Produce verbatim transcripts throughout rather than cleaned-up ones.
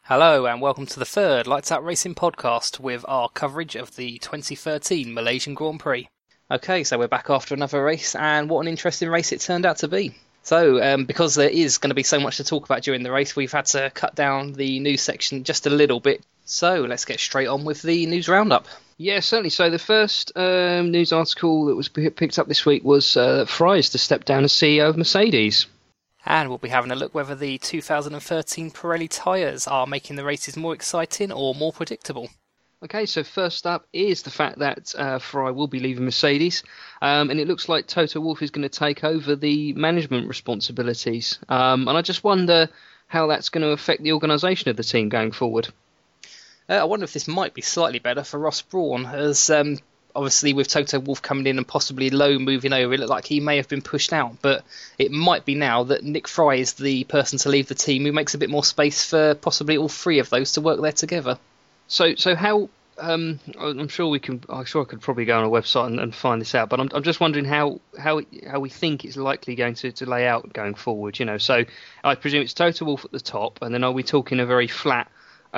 Hello and welcome to the third Lights Out Racing podcast with our coverage of the twenty thirteen Malaysian Grand Prix. Okay, so we're back after another race, and what an interesting race it turned out to be. So, um, because there is going to be so much to talk about during the race, we've had to cut down the news section just a little bit. So, let's get straight on with the news roundup. Yeah, certainly. So the first um, news article that was p- picked up this week was uh, Fries to step down as C E O of Mercedes. And we'll be having a look whether the two thousand thirteen Pirelli tyres are making the races more exciting or more predictable. Okay, so first up is the fact that uh, Fry will be leaving Mercedes, um, and it looks like Toto Wolff is going to take over the management responsibilities. Um, and I just wonder how that's going to affect the organisation of the team going forward. Uh, I wonder if this might be slightly better for Ross Brawn, as um, obviously with Toto Wolff coming in and possibly Lowe moving over, it looked like he may have been pushed out. But it might be now that Nick Fry is the person to leave the team, who makes a bit more space for possibly all three of those to work there together. So, so how? Um, I'm sure we can. I'm sure I could probably go on a website and, and find this out. But I'm, I'm just wondering how how how we think it's likely going to, to lay out going forward. You know, so I presume it's Toto Wolff at the top, and then are we talking a very flat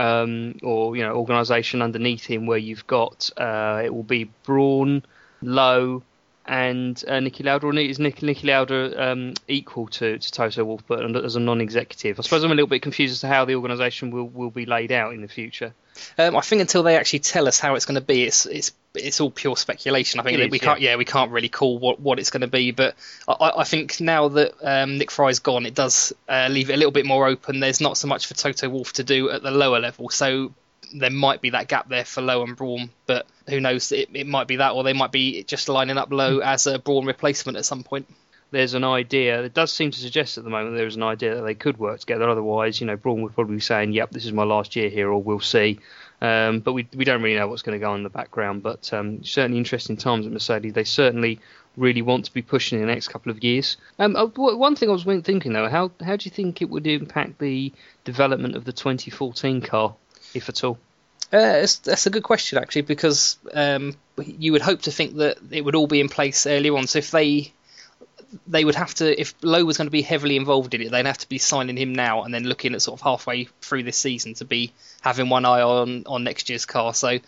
um, or you know organisation underneath him where you've got uh, it will be Brawn, Lowe, and uh, Niki Lauda, or is Nick, Niki Lauda um, equal to, to Toto Wolff, but as a non-executive? I suppose I'm a little bit confused as to how the organisation will, will be laid out in the future. Um, I think until they actually tell us how it's going to be, it's it's it's all pure speculation. I think It that is, we can't, yeah. yeah, we can't really call what, what it's going to be. But I, I think now that um, Nick Fry's gone, it does uh, leave it a little bit more open. There's not so much for Toto Wolff to do at the lower level, so there might be that gap there for Lowe and Brawn. But who knows? It, it might be that, or they might be just lining up Lowe as a Brawn replacement at some point. There's an idea, it does seem to suggest at the moment there's an idea that they could work together. Otherwise, you know, Brawn would probably be saying, yep, this is my last year here, or we'll see. Um, but we we don't really know what's going to go on in the background. But um, certainly interesting times at Mercedes. They certainly really want to be pushing in the next couple of years. Um, uh, one thing I was thinking, though, how, how do you think it would impact the development of the twenty fourteen car, if at all? Uh, it's, that's a good question, actually, because um, you would hope to think that it would all be in place earlier on. So if they... They would have to, if Lowe was going to be heavily involved in it, they'd have to be signing him now and then looking at sort of halfway through this season to be having one eye on, on next year's car. So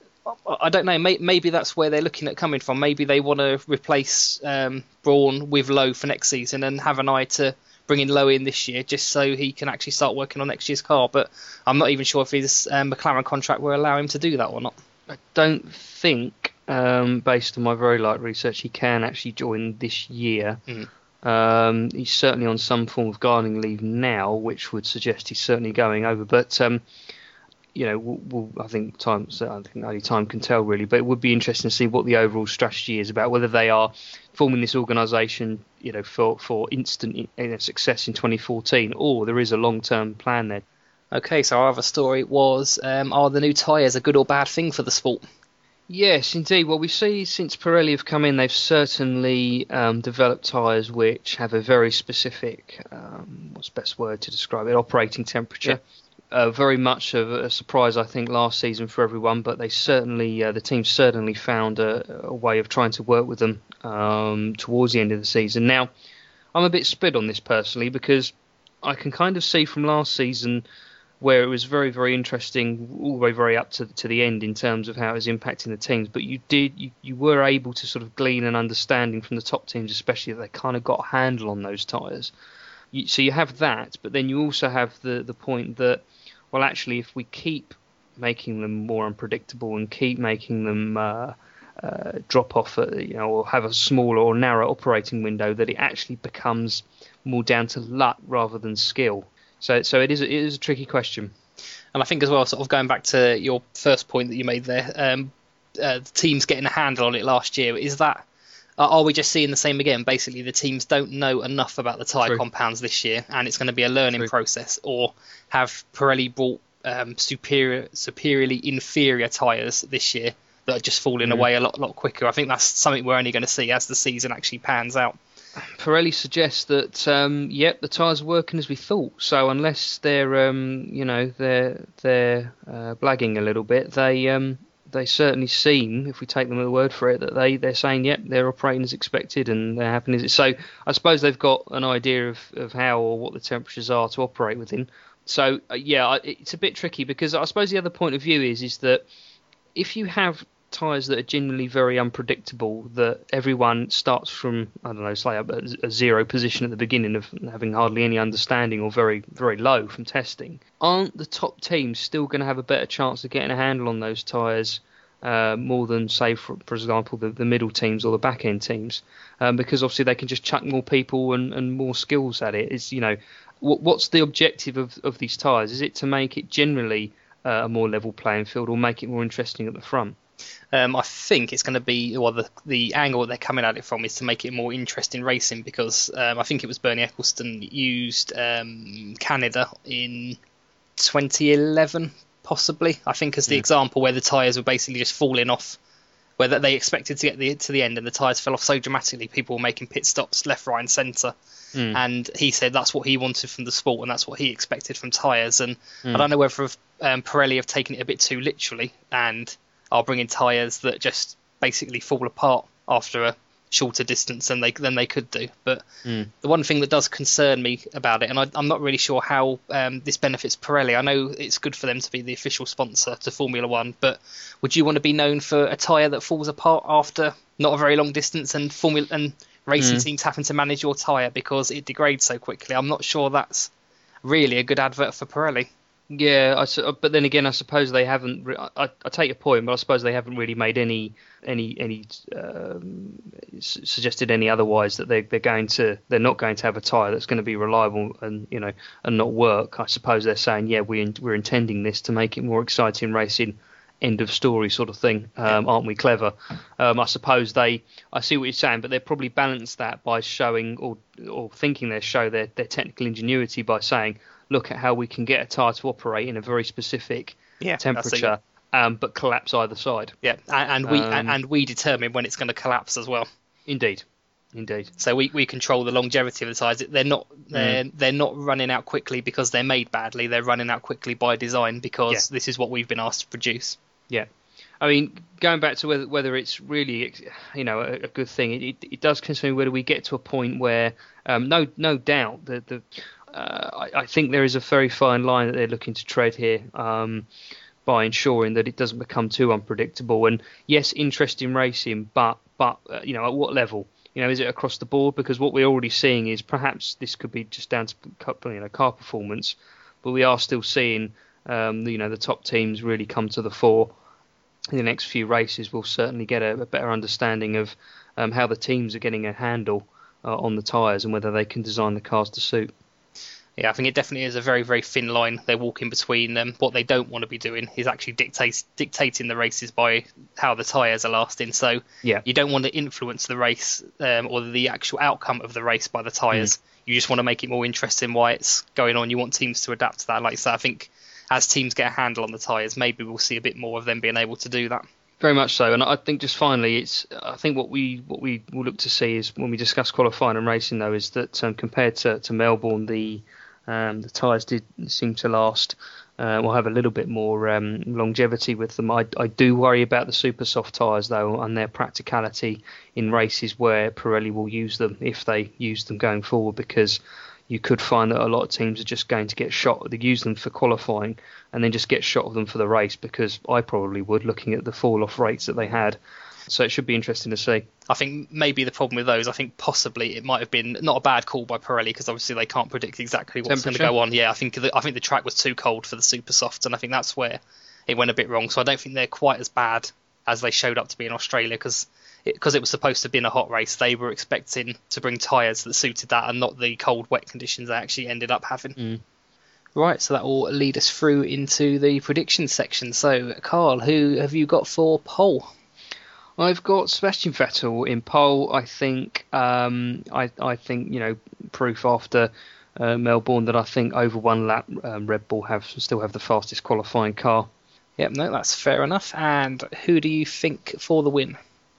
I don't know, maybe that's where they're looking at coming from. Maybe they want to replace um, Brawn with Lowe for next season and have an eye to bringing Lowe in this year just so he can actually start working on next year's car. But I'm not even sure if his um, McLaren contract will allow him to do that or not. I don't think... Um, based on my very light research, he can actually join this year. Mm. Um, he's certainly on some form of gardening leave now, which would suggest he's certainly going over. But um, you know, we'll, we'll, I think time, I think only time can tell really. But it would be interesting to see what the overall strategy is about. Whether they are forming this organisation, you know, for for instant you know, success in twenty fourteen, or there is a long term plan there. Okay, so our other story was: um, are the new tyres a good or bad thing for the sport? Yes, indeed. Well, we see since Pirelli have come in, they've certainly um, developed tyres which have a very specific, um, what's the best word to describe it, operating temperature. Yeah. Uh, very much of a surprise, I think, last season for everyone, but they certainly, uh, the team certainly found a, a way of trying to work with them um, towards the end of the season. Now, I'm a bit split on this personally because I can kind of see from last season where it was very, very interesting, all the way very up to to the end in terms of how it was impacting the teams. But you did, you, you were able to sort of glean an understanding from the top teams, especially that they kind of got a handle on those tyres. You, so you have that, but then you also have the the point that, well, actually, if we keep making them more unpredictable and keep making them uh, uh, drop off, at, you know, or have a smaller or narrow operating window, that it actually becomes more down to luck rather than skill. So, so it is. It is a tricky question, and I think as well, sort of going back to your first point that you made there, um, uh, the teams getting a handle on it last year. Is that? Uh, are we just seeing the same again? Basically, the teams don't know enough about the tyre compounds this year, and it's going to be a learning True. process. Or have Pirelli brought um, superior, superiorly inferior tyres this year that are just falling mm. away a lot, lot quicker? I think that's something we're only going to see as the season actually pans out. Pirelli suggests that um, yep, the tyres are working as we thought. So unless they're um, you know they're they're uh, blagging a little bit, they um, they certainly seem, if we take them at the word for it, that they they're saying yep, they're operating as expected and they're happening. So I suppose they've got an idea of, of how or what the temperatures are to operate within. So uh, yeah, I- it's a bit tricky because I suppose the other point of view is is that if you have tyres that are generally very unpredictable, that everyone starts from, I don't know, say a, a zero position at the beginning of having hardly any understanding or very very low from testing, aren't the top teams still going to have a better chance of getting a handle on those tyres uh, more than, say, for, for example, the, the middle teams or the back end teams? Um, because obviously they can just chuck more people and, and more skills at it. It's, you know, what, what's the objective of, of these tyres? Is it to make it generally uh, a more level playing field or make it more interesting at the front? Um, I think it's going to be, well, the the angle that they're coming at it from is to make it more interesting racing, because um, I think it was Bernie Ecclestone used um, Canada in twenty eleven, possibly, I think, as the Yeah. example where the tyres were basically just falling off, where they expected to get the, to the end and the tyres fell off so dramatically, people were making pit stops left, right and centre. Mm. And he said that's what he wanted from the sport and that's what he expected from tyres. And Mm. I don't know whether um, Pirelli have taken it a bit too literally and are bringing tyres that just basically fall apart after a shorter distance than they than they could do. But Mm. the one thing that does concern me about it, and I, I'm not really sure how um, this benefits Pirelli. I know it's good for them to be the official sponsor to Formula One, but would you want to be known for a tyre that falls apart after not a very long distance, and Formula and racing Mm. teams having to manage your tyre because it degrades so quickly? I'm not sure that's really a good advert for Pirelli. Yeah, I, su- but then again, I suppose they haven't. Re- I, I take your point, but I suppose they haven't really made any any any um, s- suggested any otherwise that they they're going to they're not going to have a tyre that's going to be reliable and you know and not work. I suppose they're saying, yeah, we in, we're intending this to make it more exciting racing. End of story sort of thing. Um, aren't we clever? Um, I suppose they. I see what you're saying, but they probably balance that by showing or or thinking they show their their technical ingenuity by saying, look at how we can get a tyre to operate in a very specific Yeah, that's temperature, um, but collapse either side. Yeah, and, and we Um, and we determine when it's going to collapse as well. Indeed, indeed. So we, we control the longevity of the tyres. They're not they're they're not running out quickly because they're made badly. They're running out quickly by design because Yeah. this is what we've been asked to produce. Yeah, I mean, going back to whether whether it's really you know a, a good thing, it, it, it does concern whether we get to a point where um, no no doubt the the uh, I, I think there is a very fine line that they're looking to tread here. Um, by ensuring that it doesn't become too unpredictable, and yes, interesting racing, but but uh, you know at what level? You know, is it across the board? Because what we're already seeing is perhaps this could be just down to you know car performance, but we are still seeing um, you know the top teams really come to the fore. In the next few races, we'll certainly get a, a better understanding of um, how the teams are getting a handle uh, on the tyres and whether they can design the cars to suit. Yeah, I think it definitely is a very, very thin line they're walking between them. What they don't want to be doing is actually dictate, dictating the races by how the tyres are lasting. So Yeah. you don't want to influence the race um, or the actual outcome of the race by the tyres. Mm. You just want to make it more interesting why it's going on. You want teams to adapt to that. Like I said, I think as teams get a handle on the tyres, maybe we'll see a bit more of them being able to do that. Very much so, and I think just finally, it's I think what we what we will look to see is when we discuss qualifying and racing, though, is that um, compared to, to Melbourne, the um, the tyres did seem to last. Uh, we'll have a little bit more um, longevity with them. I, I do worry about the super soft tyres though and their practicality in races where Pirelli will use them if they use them going forward, because you could find that a lot of teams are just going to get shot. They use them for qualifying and then just get shot of them for the race, because I probably would, looking at the fall-off rates that they had. So it should be interesting to see. I think maybe the problem with those, I think possibly it might have been not a bad call by Pirelli, because obviously they can't predict exactly what's going to go on. Yeah, I think the, I think the track was too cold for the super softs, and I think that's where it went a bit wrong. So I don't think they're quite as bad as they showed up to be in Australia, because because it, it was supposed to be in a hot race. They were expecting to bring tyres that suited that and not the cold, wet conditions they actually ended up having. Mm. Right, so that will lead us through into the prediction section. So, Carl, who have you got for pole? I've got Sebastian Vettel in pole. I think, um, I, I think you know, proof after uh, Melbourne that I think over one lap um, Red Bull have still have the fastest qualifying car. Yep, no, that's fair enough. And who do you think for the win?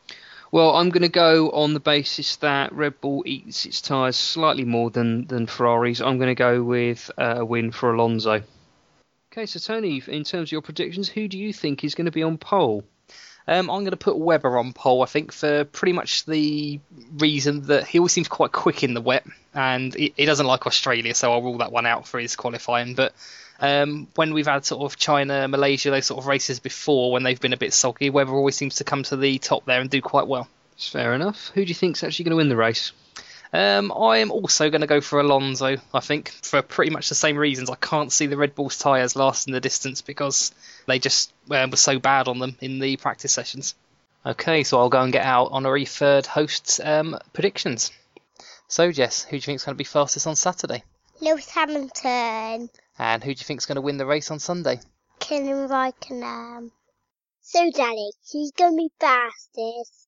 Well, I'm going to go on the basis that Red Bull eats its tyres slightly more than, than Ferraris. I'm going to go with uh, a win for Alonso. Okay, so Tony, in terms of your predictions, who do you think is going to be on pole? Um, I'm going to put Webber on pole, I think, for pretty much the reason that he always seems quite quick in the wet. and he, he doesn't like Australia, so I'll rule that one out for his qualifying. But um, when we've had sort of China, Malaysia, those sort of races before, when they've been a bit soggy, Webber always seems to come to the top there and do quite well. It's fair enough. Who do you think's actually going to win the race? Um, I am also going to go for Alonso, I think, for pretty much the same reasons. I can't see the Red Bull's tyres lasting the distance because they just um, were so bad on them in the practice sessions. Okay, so I'll go and get out honorary third host's um, predictions. So, Jess, who do you think is going to be fastest on Saturday? Lewis Hamilton. And who do you think is going to win the race on Sunday? Kimi Raikkonen. So, Danny, who's going to be fastest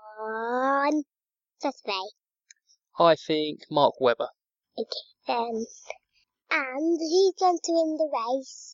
on Saturday? I think Mark Webber. Okay, then. And who's going to win the race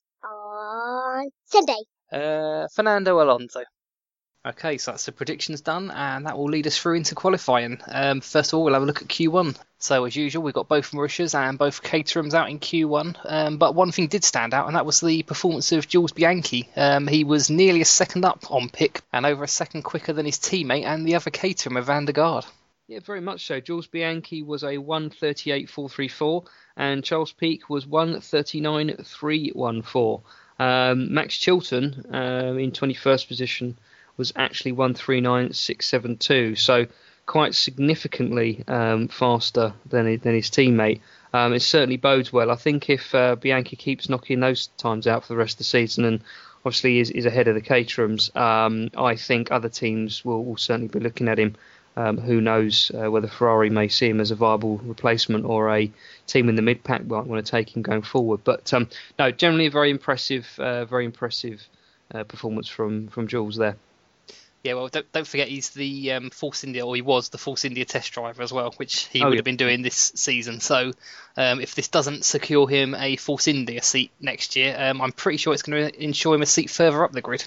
on Sunday? Uh, Fernando Alonso. Okay, so that's the predictions done, and that will lead us through into qualifying. Um, first of all, we'll have a look at Q one. So, as usual, we've got both Mauritius and both Caterhams out in Q one. Um, but one thing did stand out, and that was the performance of Jules Bianchi. Um, he was nearly a second up on pick, and over a second quicker than his teammate and the other Caterham of Van der Garde. Yeah, very much so. Jules Bianchi was a one thirty-eight point four three four, and Charles Peake was one thirty-nine point three one four. Um, Max Chilton, um, in twenty-first position, was actually one thirty-nine point six seven two, so quite significantly um, faster than than his teammate. Um, it certainly bodes well. I think if uh, Bianchi keeps knocking those times out for the rest of the season, and obviously is, is ahead of the Caterhams, um, I think other teams will, will certainly be looking at him. Um, who knows uh, whether Ferrari may see him as a viable replacement or a team in the mid-pack might want to take him going forward. But um, no, generally a very impressive, uh, very impressive uh, performance from, from Jules there. Yeah, well, don't, don't forget he's the um, Force India, or he was the Force India test driver as well, which he oh, would yeah. have been doing this season. So um, if this doesn't secure him a Force India seat next year, um, I'm pretty sure it's going to ensure him a seat further up the grid.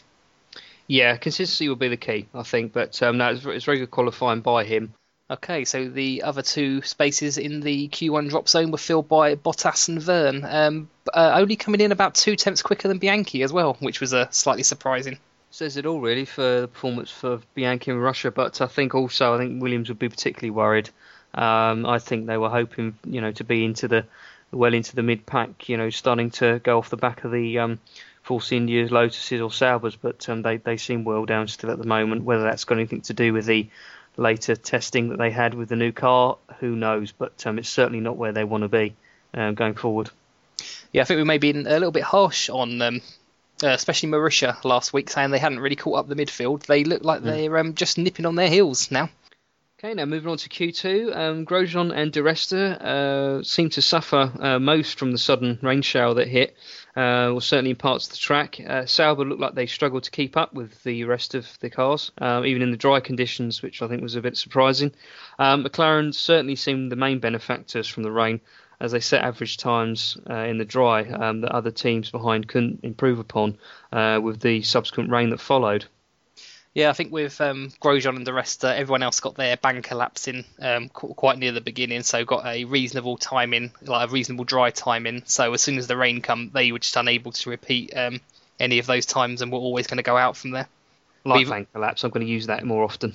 Yeah, consistency will be the key, I think. But um, no, it's, it's very good qualifying by him. Okay, so the other two spaces in the Q one drop zone were filled by Bottas and Verne, um, uh, only coming in about two tenths quicker than Bianchi as well, which was uh, slightly surprising. Says it all really for the performance for Bianchi in Russia, but I think also I think Williams would be particularly worried. Um, I think they were hoping, you know, to be into the well into the mid pack, you know, starting to go off the back of the um, Force Indias, Lotuses or Saubers, but um, they they seem well down still at the moment. Whether that's got anything to do with the later testing that they had with the new car, who knows? But um, it's certainly not where they want to be um, going forward. Yeah, I think we may be a little bit harsh on them. Uh, especially Mauritius last week, saying they hadn't really caught up the midfield. They look like mm. they're um, just nipping on their heels now. Okay, now moving on to Q two. Um, Grosjean and Di Resta uh, seem to suffer uh, most from the sudden rain shower that hit, uh, or certainly in parts of the track. Uh, Sauber looked like they struggled to keep up with the rest of the cars, uh, even in the dry conditions, which I think was a bit surprising. Um, McLaren certainly seemed the main benefactors from the rain, as they set average times uh, in the dry um, that other teams behind couldn't improve upon uh, with the subsequent rain that followed. Yeah, I think with um, Grosjean and the rest, uh, everyone else got their banker laps in um, qu- quite near the beginning, so got a reasonable time in, like a reasonable dry time in. So as soon as the rain come, they were just unable to repeat um, any of those times and were always going to go out from there. Like We've... banker laps, I'm going to use that more often.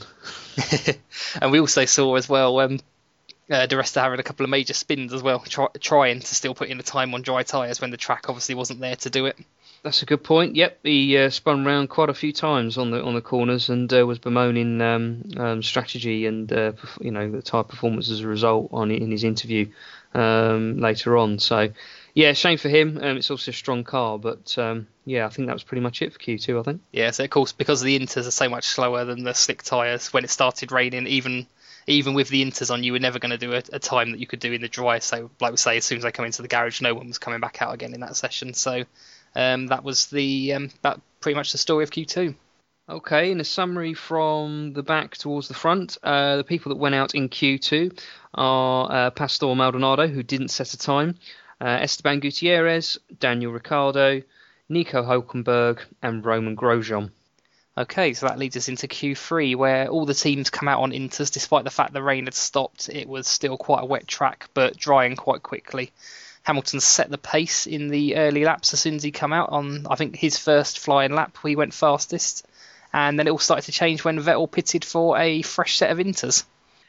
And we also saw as well um, uh, Di Resta having a couple of major spins as well, try- trying to still put in the time on dry tyres when the track obviously wasn't there to do it. That's a good point. Yep, he uh, spun round quite a few times on the on the corners and uh, was bemoaning um, um, strategy and uh, you know the type performance as a result on in his interview um, later on. So yeah, shame for him. Um, it's also a strong car, but um, yeah, I think that was pretty much it for Q two. I think. Yeah, so of course because the Inters are so much slower than the slick tyres. When it started raining, even even with the Inters on, you were never going to do a, a time that you could do in the dry. So like we say, as soon as they come into the garage, no one was coming back out again in that session. So. Um, that was the um, that pretty much the story of Q two. Okay, in a summary from the back towards the front, uh, the people that went out in Q two are uh, Pastor Maldonado, who didn't set a time, uh, Esteban Gutierrez, Daniel Ricciardo, Nico Hülkenberg, and Romain Grosjean. Okay, so that leads us into Q three, where all the teams come out on Inters, despite the fact the rain had stopped. It was still quite a wet track, but drying quite quickly. Hamilton set the pace in the early laps as soon as he came out on, I think, his first flying lap. He went fastest. And then it all started to change when Vettel pitted for a fresh set of Inters.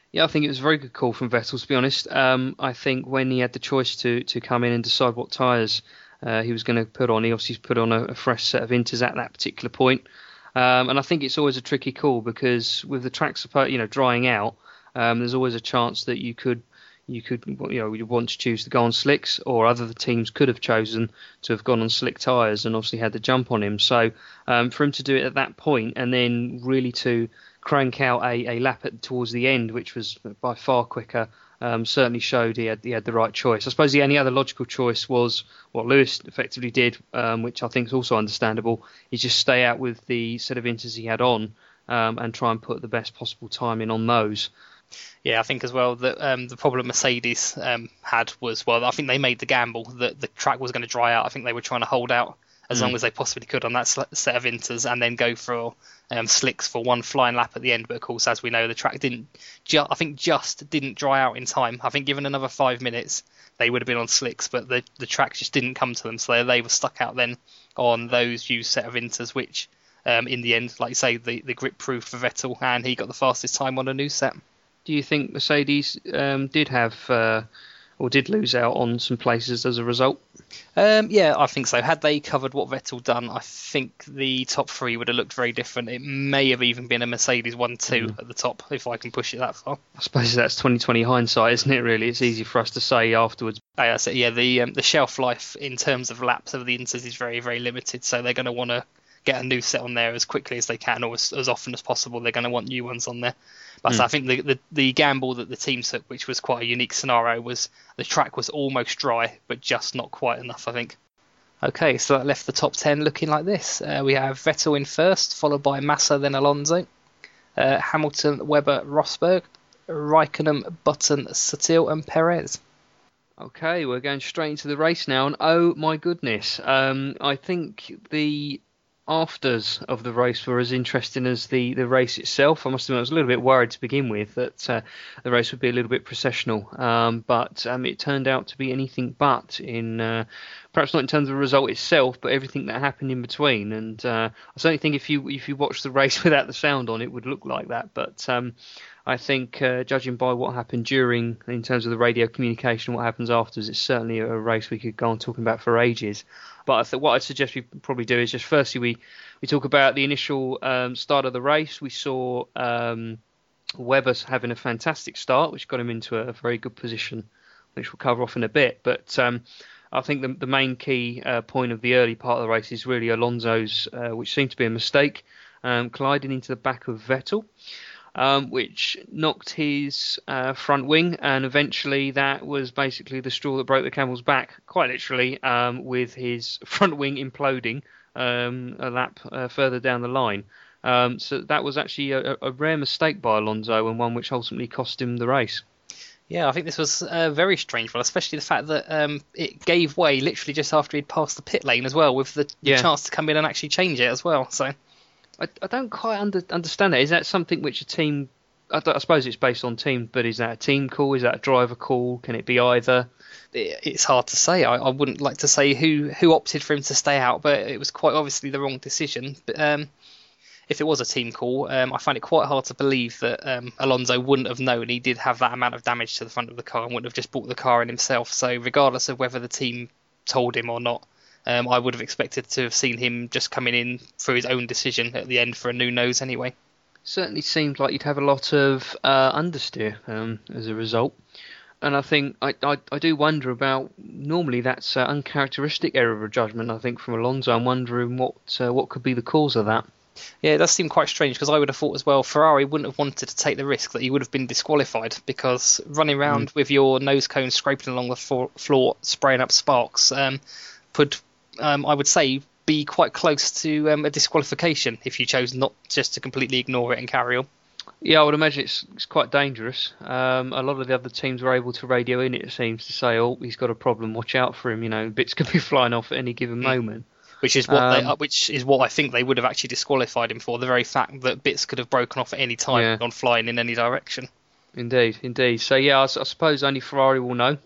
Yeah, I think it was a very good call from Vettel, to be honest. Um, I think when he had the choice to, to come in and decide what tyres uh, he was going to put on, he obviously put on a, a fresh set of Inters at that particular point. Um, and I think it's always a tricky call because with the track, you know, drying out, um, there's always a chance that you could, you could, you know, you want to choose to go on slicks, or other teams could have chosen to have gone on slick tyres and obviously had the jump on him. So um, for him to do it at that point and then really to crank out a, a lap at, towards the end, which was by far quicker, um, certainly showed he had he had the right choice. I suppose the only other logical choice was what Lewis effectively did, um, which I think is also understandable, is just stay out with the set of Inters he had on um, and try and put the best possible time in on those. Yeah, I think as well that um, the problem Mercedes um, had was, well, I think they made the gamble that the track was going to dry out. I think they were trying to hold out as mm. long as they possibly could on that set of Inters and then go for um, slicks for one flying lap at the end. But of course, as we know, the track didn't, ju- I think just didn't dry out in time. I think given another five minutes, they would have been on slicks, but the, the track just didn't come to them. So they, they were stuck out then on those used set of Inters, which um, in the end, like you say, the, the grip proved for Vettel and he got the fastest time on a new set. Do you think Mercedes um, did have uh, or did lose out on some places as a result? Um, yeah, I think so. Had they covered what Vettel done, I think the top three would have looked very different. It may have even been a Mercedes one two mm. at the top, if I can push it that far. I suppose that's twenty twenty hindsight, isn't it, really? It's easy for us to say afterwards. Oh, yeah, so, yeah, the um, the shelf life in terms of laps of the Inters is very, very limited, so they're going to want to get a new set on there as quickly as they can, or as, as often as possible. They're going to want new ones on there. But mm. I think the, the the gamble that the team took, which was quite a unique scenario, was the track was almost dry, but just not quite enough, I think. Okay, so that left the top ten looking like this. Uh, we have Vettel in first, followed by Massa, then Alonso. Uh, Hamilton, Webber, Rosberg. Raikkonen, Button, Sutil and Perez. Okay, we're going straight into the race now, and oh my goodness, um, I think the afters of the race were as interesting as the, the race itself. I must admit I was a little bit worried to begin with that uh, the race would be a little bit processional, um, but um, it turned out to be anything but, in uh, perhaps not in terms of the result itself, but everything that happened in between. And uh, I certainly think if you if you watch the race without the sound on, it would look like that. But um, I think uh, judging by what happened during, in terms of the radio communication, what happens afterwards, it's certainly a race we could go on talking about for ages. But I th- what I'd suggest we probably do is just firstly we, we talk about the initial um, start of the race. We saw um, Webber having a fantastic start, which got him into a, a very good position, which we'll cover off in a bit. But um, I think the, the main key uh, point of the early part of the race is really Alonso's, uh, which seemed to be a mistake, um, colliding into the back of Vettel. Um, which knocked his uh, front wing, and eventually that was basically the straw that broke the camel's back, quite literally, um, with his front wing imploding um, a lap uh, further down the line. Um, so that was actually a, a rare mistake by Alonso, and one which ultimately cost him the race. Yeah, I think this was a very strange one, especially the fact that um, it gave way literally just after he'd passed the pit lane as well, with the, the yeah. chance to come in and actually change it as well. So. I, I don't quite under, understand that. Is that something which a team... I, I suppose it's based on team, but is that a team call? Is that a driver call? Can it be either? It, it's hard to say. I, I wouldn't like to say who, who opted for him to stay out, but it was quite obviously the wrong decision. But um, if it was a team call, um, I find it quite hard to believe that um, Alonso wouldn't have known he did have that amount of damage to the front of the car and wouldn't have just brought the car in himself. So regardless of whether the team told him or not, Um, I would have expected to have seen him just coming in through his own decision at the end for a new nose anyway. Certainly seemed like you'd have a lot of uh, understeer um, as a result. And I think I, I, I do wonder about, normally that's uh, uncharacteristic error of judgment, I think, from Alonso. I'm wondering what uh, what could be the cause of that. Yeah, it does seem quite strange, because I would have thought as well Ferrari wouldn't have wanted to take the risk that he would have been disqualified, because running around mm. with your nose cone scraping along the floor, floor spraying up sparks um, could... Um, I would say be quite close to um, a disqualification if you chose not just to completely ignore it and carry on. Yeah, I would imagine it's, it's quite dangerous. Um, a lot of the other teams were able to radio in, it seems, to say, oh, he's got a problem, watch out for him, you know, bits could be flying off at any given mm. moment. Which is what um, they, which is what I think they would have actually disqualified him for, the very fact that bits could have broken off at any time, yeah. gone flying in any direction. Indeed, indeed. So yeah, I, s- I suppose only Ferrari will know.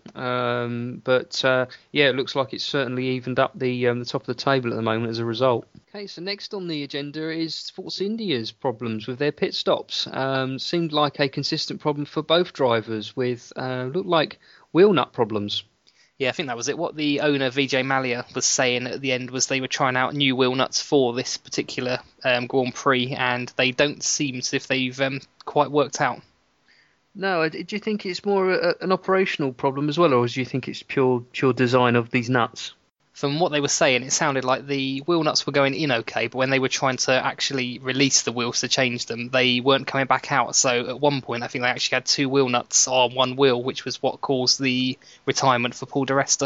Um, but uh, yeah, it looks like it's certainly evened up the um, the top of the table at the moment as a result. Okay, so next on the agenda is Force India's problems with their pit stops. Um, seemed like a consistent problem for both drivers, with uh, looked like wheel nut problems. Yeah, I think that was it. What the owner, Vijay Mallya, was saying at the end was they were trying out new wheel nuts for this particular um, Grand Prix, and they don't seem as if they've um, quite worked out. No, uh, do you think it's more a, an operational problem as well, or do you think it's pure pure design of these nuts? From what they were saying, it sounded like the wheel nuts were going in okay, but when they were trying to actually release the wheels to change them, they weren't coming back out. So at one point, I think they actually had two wheel nuts on one wheel, which was what caused the retirement for Paul di Resta.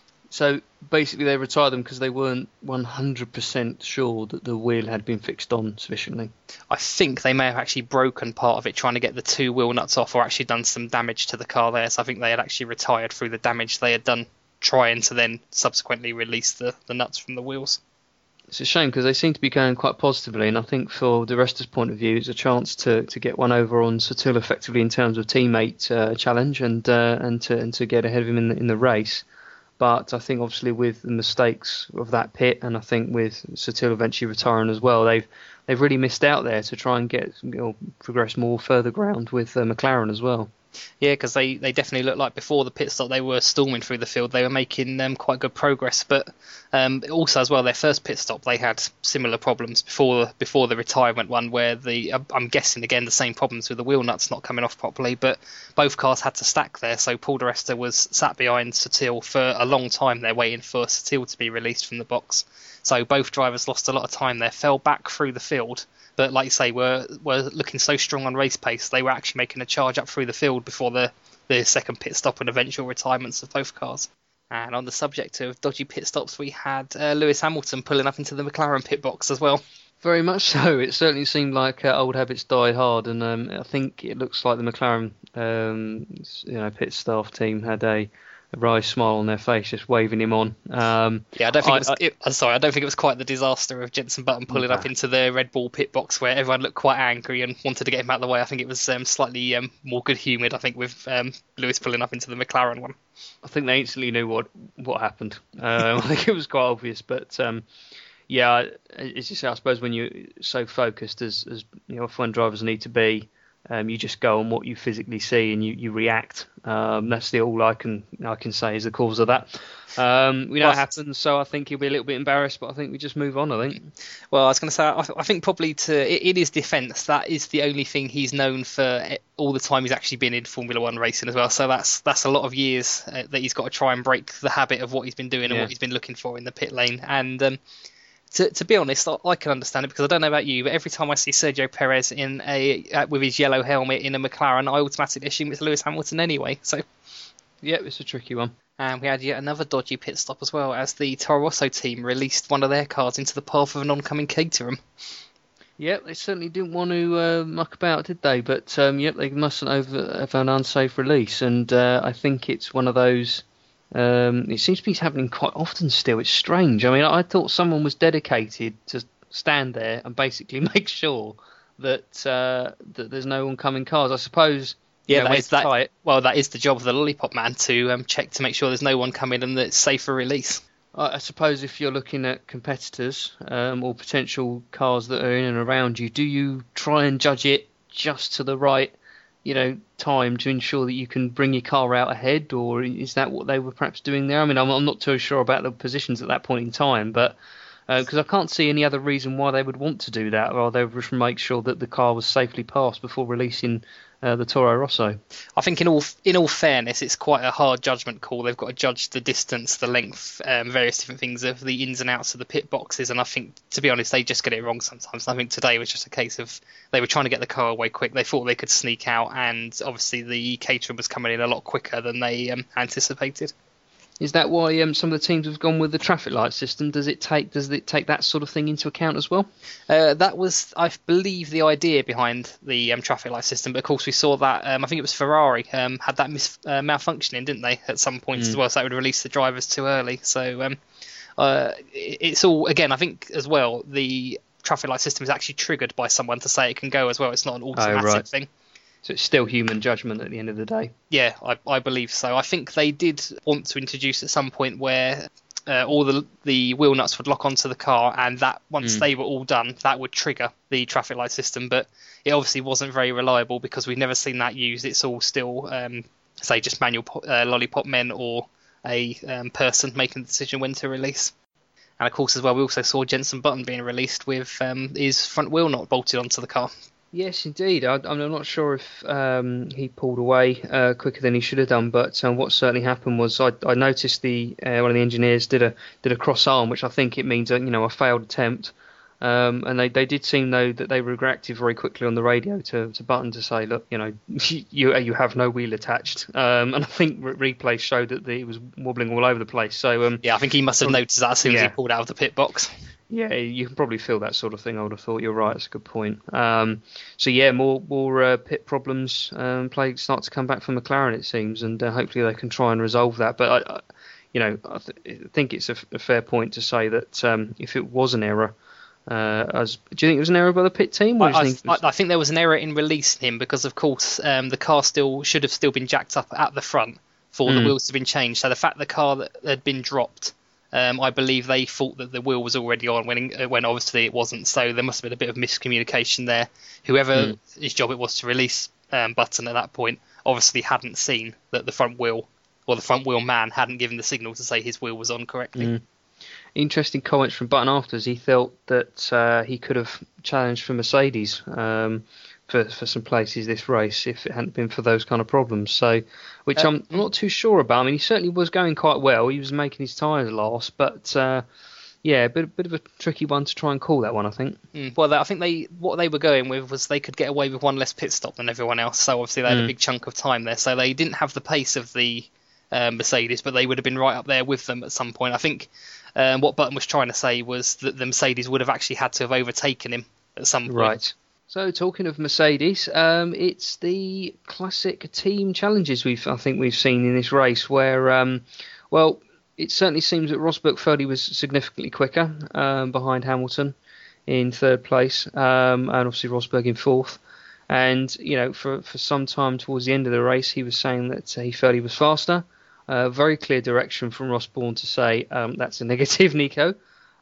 So basically, they retired them because they weren't one hundred percent sure that the wheel had been fixed on sufficiently. I think they may have actually broken part of it trying to get the two wheel nuts off, or actually done some damage to the car there. So I think they had actually retired through the damage they had done, trying to then subsequently release the, the nuts from the wheels. It's a shame because they seem to be going quite positively, and I think for the Resta's point of view, it's a chance to, to get one over on Sutil effectively in terms of teammate uh, challenge and uh, and to and to get ahead of him in the, in the race. But I think obviously with the mistakes of that pit, and I think with Sutil eventually retiring as well, they've they've really missed out there to try and get you know, progress more further ground with uh, McLaren as well. Yeah, because they, they definitely looked like before the pit stop they were storming through the field. They were making um, quite good progress, but um, also as well their first pit stop they had similar problems before before the retirement one, where the I'm guessing again the same problems with the wheel nuts not coming off properly. But both cars had to stack there, so Paul di Resta was sat behind Sutil for a long time there, waiting for Sutil to be released from the box. So both drivers lost a lot of time there, fell back through the field. But like you say, were were looking so strong on race pace, they were actually making a charge up through the field before the, the second pit stop and eventual retirements of both cars. And on the subject of dodgy pit stops, we had uh, Lewis Hamilton pulling up into the McLaren pit box as well. Very much so. It certainly seemed like uh, old habits die hard, and um, I think it looks like the McLaren um, you know, pit staff team had a a wry smile on their face, just waving him on. Um, yeah, I don't think I, it was. I, it, I'm sorry, I don't think it was quite the disaster of Jenson Button pulling nah. up into the Red Bull pit box where everyone looked quite angry and wanted to get him out of the way. I think it was um, slightly um, more good-humoured. I think with um, Lewis pulling up into the McLaren one. I think they instantly knew what what happened. Uh, I think it was quite obvious, but um, yeah, as you say, I suppose when you're so focused as as you know, F one drivers need to be. Um, you just go on what you physically see and you, you react. Um, that's the all I can I can say is the cause of that. Um, we know well, it happens, so I think he'll be a little bit embarrassed, but I think we just move on. I think. Well, I was going to say, I, I think probably to in his defence, that is the only thing he's known for all the time he's actually been in Formula One racing as well. So that's that's a lot of years uh, that he's got to try and break the habit of what he's been doing and yeah. what he's been looking for in the pit lane. And um, To, to be honest, I, I can understand it because I don't know about you, but every time I see Sergio Perez in a uh, with his yellow helmet in a McLaren, I automatically assume it's Lewis Hamilton anyway. So, yeah, it's a tricky one. And we had yet another dodgy pit stop as well, as the Toro Rosso team released one of their cars into the path of an oncoming Caterham. Yep, they certainly didn't want to uh, muck about, did they? But um, yep, they mustn't over have an unsafe release, and uh, I think it's one of those. Um, it seems to be happening quite often still. It's strange. I mean, I thought someone was dedicated to stand there and basically make sure that uh, that there's no oncoming cars. I suppose. Yeah, you know, that is that. Tight. Well, that is the job of the lollipop man to um, check to make sure there's no one coming and that it's safe for release. I, I suppose if you're looking at competitors um, or potential cars that are in and around you, do you try and judge it just to the right? You know, time to ensure that you can bring your car out ahead, or is that what they were perhaps doing there? I mean, I'm, I'm not too sure about the positions at that point in time, but because uh, I can't see any other reason why they would want to do that, or they would just make sure that the car was safely passed before releasing uh, the Toro Rosso. I think in all in all fairness, it's quite a hard judgment call. They've got to judge the distance, the length, um, various different things of the ins and outs of the pit boxes. And I think, to be honest, they just get it wrong sometimes. I think today was just a case of they were trying to get the car away quick. They thought they could sneak out, and obviously the Caterham was coming in a lot quicker than they um, anticipated. Is that why um, some of the teams have gone with the traffic light system? Does it take does it take that sort of thing into account as well? Uh, that was, I believe, the idea behind the um, traffic light system. But of course, we saw that um, I think it was Ferrari um, had that mis- uh, malfunctioning, didn't they, at some points mm. as well? So that would release the drivers too early. So um, uh, it's all again. I think as well the traffic light system is actually triggered by someone to say it can go as well. It's not an automatic oh, right. thing. So it's still human judgment at the end of the day. Yeah, I, I believe so. I think they did want to introduce at some point where uh, all the the wheel nuts would lock onto the car, and that once Mm. they were all done, that would trigger the traffic light system. But it obviously wasn't very reliable because we've never seen that used. It's all still, um, say, just manual po- uh, lollipop men or a um, person making the decision when to release. And of course, as well, we also saw Jenson Button being released with um, his front wheel not bolted onto the car. Yes, indeed. I, I'm not sure if um, he pulled away uh, quicker than he should have done, but um, what certainly happened was I, I noticed the uh, one of the engineers did a did a cross arm, which I think it means a, you know a failed attempt. Um, and they, they did seem though that they reacted very quickly on the radio to, to Button to say, look, you know, you you have no wheel attached. Um, and I think re- replay showed that the, it was wobbling all over the place. So um, Yeah, I think he must have noticed that as soon as Yeah. he pulled out of the pit box. Yeah, you can probably feel that sort of thing. I would have thought. You're right. It's a good point. Um, so yeah, more more uh, pit problems um, play start to come back from McLaren, it seems, and uh, hopefully they can try and resolve that. But I, I you know, I, th- I think it's a, f- a fair point to say that um, if it was an error, uh, as do you think it was an error by the pit team? Or I, do you I, think it was- I I think there was an error in releasing him because, of course, um, the car still should have still been jacked up at the front for the Mm. wheels to have been changed. So the fact the car that had been dropped, um, I believe they thought that the wheel was already on when uh, when obviously it wasn't. So there must have been a bit of miscommunication there. Whoever Mm. his job it was to release um, Button at that point obviously hadn't seen that the front wheel or the front wheel man hadn't given the signal to say his wheel was on correctly. Mm. Interesting comments from Button afterwards. He felt that uh, he could have challenged for Mercedes um, for for some places this race if it hadn't been for those kind of problems. So, which Uh, I'm not too sure about. I mean, he certainly was going quite well. He was making his tyres last, but uh, yeah, a bit bit of a tricky one to try and call that one, I think. Mm. Well, I think they what they were going with was they could get away with one less pit stop than everyone else. So obviously they had Mm. a big chunk of time there. So they didn't have the pace of the um, Mercedes, but they would have been right up there with them at some point. I think um, what Button was trying to say was that the Mercedes would have actually had to have overtaken him at some point. Right. So talking of Mercedes, um, it's the classic team challenges we've I think we've seen in this race where, um, well, it certainly seems that Rosberg felt he was significantly quicker um, behind Hamilton in third place, um, and obviously Rosberg in fourth. And you know, for for some time towards the end of the race, he was saying that uh, he felt he was faster. Uh, very clear direction from Ross Bourne to say um, that's a negative, Nico.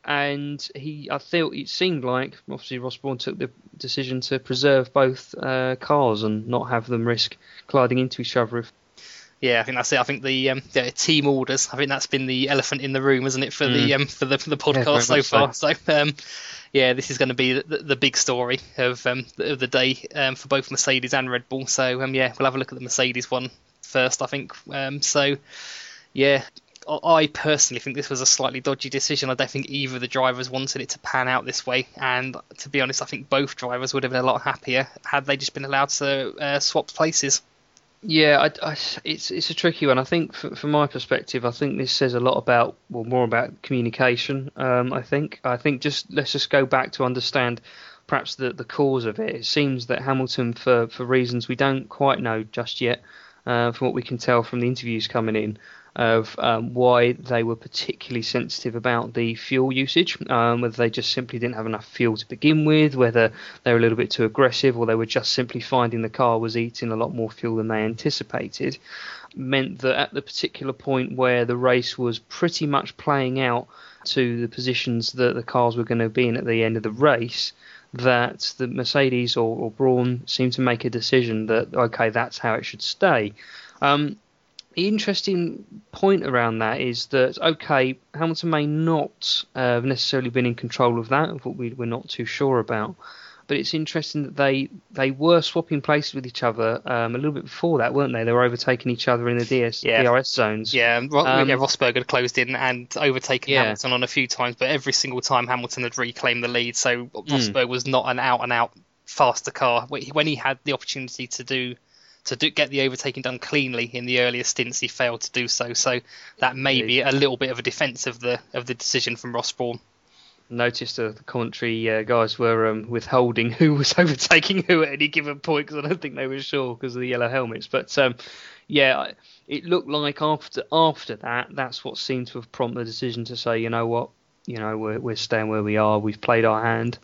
And he, I felt it seemed like obviously Ross Bourne took the decision to preserve both uh, cars and not have them risk colliding into each other. If, Yeah, I think that's it. I think the, um, the team orders. I think that's been the elephant in the room, isn't it, for the um, for the for the very podcast so much far? So, um, yeah, this is going to be the, the big story of um, the, of the day um, for both Mercedes and Red Bull. So, um, yeah, we'll have a look at the Mercedes one first, I think. Um, so, yeah, I I personally think this was a slightly dodgy decision. I don't think either of the drivers wanted it to pan out this way. And to be honest, I think both drivers would have been a lot happier had they just been allowed to uh, swap places. yeah, I, I, it's it's a tricky one. I think f- from my perspective, I think this says a lot about, well, more about communication. Um, I think I think just let's just go back to understand perhaps the the cause of it. It seems that Hamilton, for for reasons we don't quite know just yet, uh, from what we can tell from the interviews coming in, of um, why they were particularly sensitive about the fuel usage, um, whether they just simply didn't have enough fuel to begin with, whether they were a little bit too aggressive, or they were just simply finding the car was eating a lot more fuel than they anticipated, meant that at the particular point where the race was pretty much playing out to the positions that the cars were going to be in at the end of the race, that the Mercedes or, or Brawn seemed to make a decision that, okay, that's how it should stay. Um, The interesting point around that is that, okay, Hamilton may not uh, have necessarily been in control of that, of what we, we're not too sure about, but it's interesting that they they were swapping places with each other um, a little bit before that, weren't they? They were overtaking each other in the D S, Yeah. D R S zones. Yeah, Ro- Um, yeah, Rosberg had closed in and overtaken Yeah. Hamilton on a few times, but every single time Hamilton had reclaimed the lead, so Hmm. Rosberg was not an out-and-out faster car. When he when he had the opportunity to do to do, get the overtaking done cleanly in the earlier stints, he failed to do so. So that may be a little bit of a defence of the of the decision from Ross Brawn. Noticed uh, the commentary uh, guys were um, withholding who was overtaking who at any given point because I don't think they were sure because of the yellow helmets. But um, yeah, it looked like after after that, that's what seemed to have prompted the decision to say, you know what, you know, we're we're staying where we are. We've played our hand.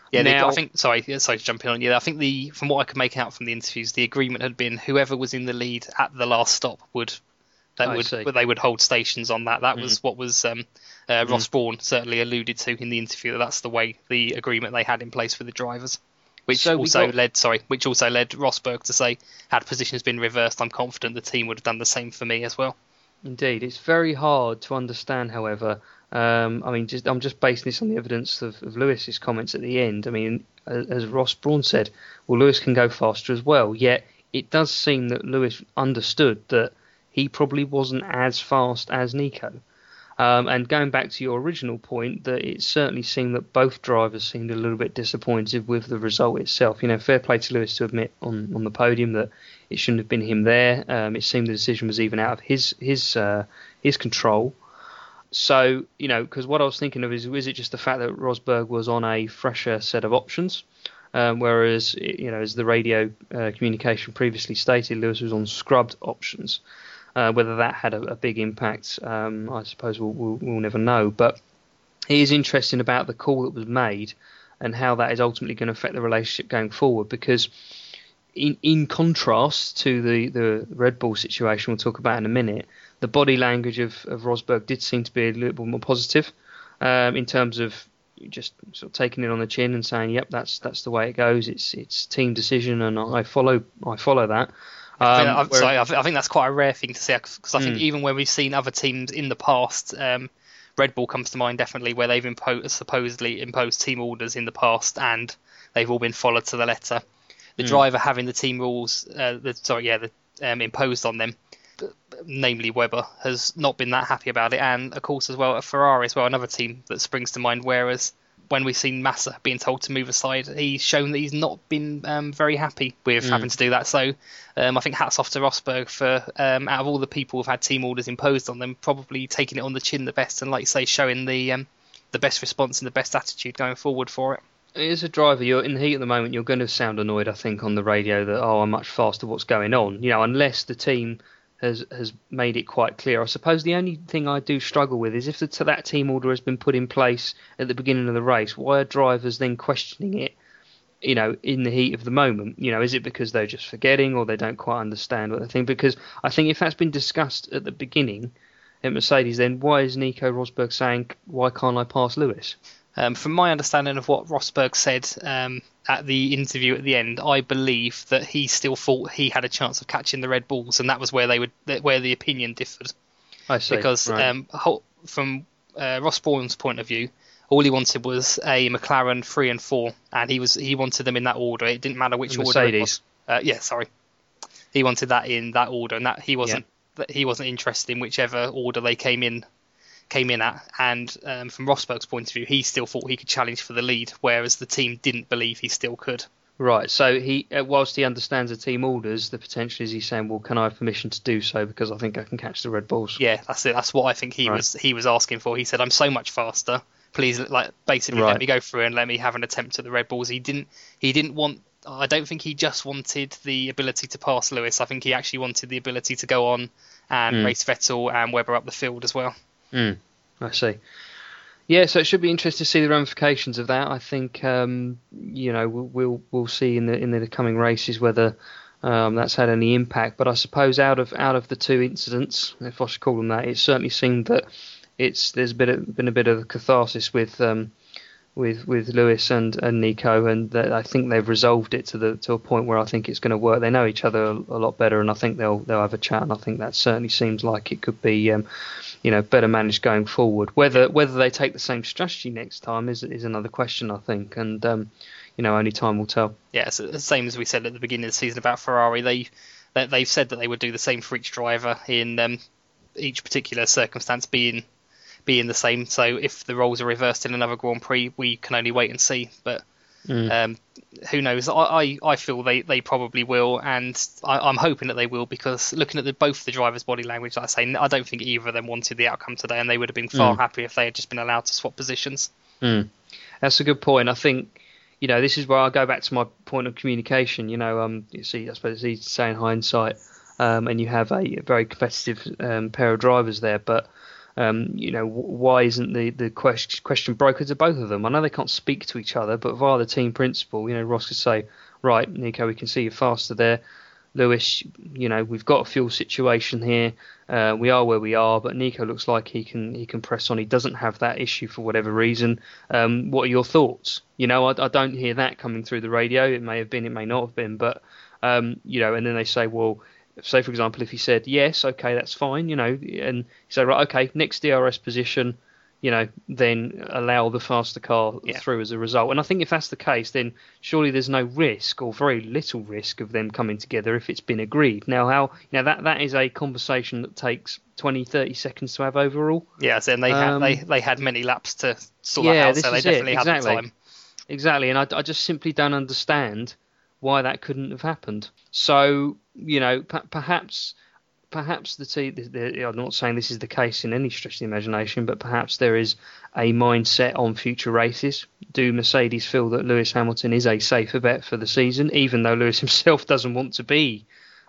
Yeah, the, now, I think. Sorry, yeah, sorry to jump in on you. I think the from what I could make out from the interviews, the agreement had been whoever was in the lead at the last stop would that I would see. they would hold stations on that. That Mm. was what was um, uh, Ross Brawn certainly alluded to in the interview. That that's the way the agreement they had in place for the drivers, which So we also got- led sorry, which also led Rosberg to say, had positions been reversed, I'm confident the team would have done the same for me as well. Indeed, it's very hard to understand. However, um, I mean, just, I'm just basing this on the evidence of, of Lewis's comments at the end. I mean, as, as Ross Brawn said, well, Lewis can go faster as well. Yet it does seem that Lewis understood that he probably wasn't as fast as Nico. Um, and going back to your original point, that it certainly seemed that both drivers seemed a little bit disappointed with the result itself. You know, fair play to Lewis to admit on, on the podium that it shouldn't have been him there. Um, it seemed the decision was even out of his his uh, his control. So, you know, because what I was thinking of is, is it just the fact that Rosberg was on a fresher set of options, um, whereas, you know, as the radio uh, communication previously stated, Lewis was on scrubbed options. Uh, whether that had a, a big impact, um, I suppose we'll, we'll, we'll never know. But it is interesting about the call that was made and how that is ultimately going to affect the relationship going forward. Because in in contrast to the, the Red Bull situation we'll talk about in a minute, the body language of, of Rosberg did seem to be a little bit more positive um, in terms of just sort of taking it on the chin and saying, "Yep, that's that's the way it goes. It's it's team decision, and I follow I follow that." Um, I, think, I'm where- sorry, I think I think that's quite a rare thing to see because I think Mm. even when we've seen other teams in the past, um, Red Bull comes to mind definitely where they've imposed, supposedly imposed team orders in the past and they've all been followed to the letter. The Mm. driver having the team rules, uh, the, sorry, yeah, the, um, imposed on them, namely Webber, has not been that happy about it, and of course as well at Ferrari as well, another team that springs to mind. Whereas when we've seen Massa being told to move aside, he's shown that he's not been um, very happy with Mm. having to do that. So um, I think hats off to Rosberg for, um, out of all the people who've had team orders imposed on them, probably taking it on the chin the best and, like you say, showing the um, the best response and the best attitude going forward for it. As a driver, you're in the heat at the moment. You're going to sound annoyed, I think, on the radio that oh, I'm much faster. What's going on? You know, unless the team has has made it quite clear. I suppose the only thing I do struggle with is if the, that team order has been put in place at the beginning of the race, why are drivers then questioning it? You know, in the heat of the moment. You know, is it because they're just forgetting or they don't quite understand what they think? Because I think if that's been discussed at the beginning at Mercedes, then why is Nico Rosberg saying why can't I pass Lewis? Um, from my understanding of what Rosberg said um, at the interview at the end, I believe that he still thought he had a chance of catching the Red Bulls, and that was where they would where the opinion differed. I see. Because right. um, ho- from uh, Ross Brawn's point of view, all he wanted was a McLaren three and four, and he was he wanted them in that order. It didn't matter which The order it Mercedes. was. Uh, yeah, sorry, he wanted that in that order, and that he wasn't that he wasn't interested in whichever order they came in came in at. And um, from Rosberg's point of view, he still thought he could challenge for the lead, whereas the team didn't believe he still could. Right, so he, uh, whilst he understands the team orders, the potential is he's saying, well, can I have permission to do so because I think I can catch the Red Bulls? Yeah, that's it. That's what I think he Right. was he was asking for. He said, "I'm so much faster. Please, like, basically, Right. let me go through and let me have an attempt at the Red Bulls." He didn't. He didn't want. I don't think he just wanted the ability to pass Lewis. I think he actually wanted the ability to go on and Mm. race Vettel and Webber up the field as well. Mm, I see. Yeah, so it should be interesting to see the ramifications of that. I think um, you know we'll, we'll we'll see in the in the coming races whether um, that's had any impact. But I suppose out of out of the two incidents, if I should call them that, it certainly seemed that it's there's been a, been a bit of catharsis with um, with with Lewis and, and Nico, and that I think they've resolved it to the to a point where I think it's going to work. They know each other a, a lot better, and I think they'll they'll have a chat. And I think that certainly seems like it could be. Um, you know, better managed going forward. Whether whether they take the same strategy next time is is another question, I think, and um, you know, only time will tell. Yeah, it's the same as we said at the beginning of the season about Ferrari. They, they they've said that they would do the same for each driver in um, each particular circumstance being being the same. So if the roles are reversed in another Grand Prix, we can only wait and see. But Mm. um, who knows? I, I, I feel they, they probably will, and I, I'm hoping that they will, because looking at the, both the drivers' body language, like I say, I don't think either of them wanted the outcome today, and they would have been far Mm. happier if they had just been allowed to swap positions. Mm. That's a good point. I think, you know, this is where I go back to my point of communication. You know, um, you see, I suppose it's easy to say in hindsight, um, and you have a very competitive um, pair of drivers there, but Um, you know, why isn't the, the question, question broker to both of them? I know they can't speak to each other, but via the team principal, you know, Ross could say, right, Nico, we can see you faster there. Lewis, you know, we've got a fuel situation here. Uh, we are where we are, but Nico looks like he can he can press on. He doesn't have that issue for whatever reason. Um, what are your thoughts? You know, I, I don't hear that coming through the radio. It may have been, it may not have been, but um, you know, and then they say, well, say for example, if he said yes, okay, that's fine, you know, and you say, right, okay, next D R S position, you know, then allow the faster car yeah. through as a result. And I think if that's the case, then surely there's no risk or very little risk of them coming together if it's been agreed. Now, how, you know, that, that is a conversation that takes twenty, thirty seconds to have overall. Yeah, so they, um, had, they, they had many laps to sort yeah, that out, this so they is definitely it. had Exactly. the time. Exactly, and I, I just simply don't understand why that couldn't have happened. So, you know, p- perhaps... Perhaps the, t- the, the I'm not saying this is the case in any stretch of the imagination, but perhaps there is a mindset on future races. Do Mercedes feel that Lewis Hamilton is a safer bet for the season, even though Lewis himself doesn't want to be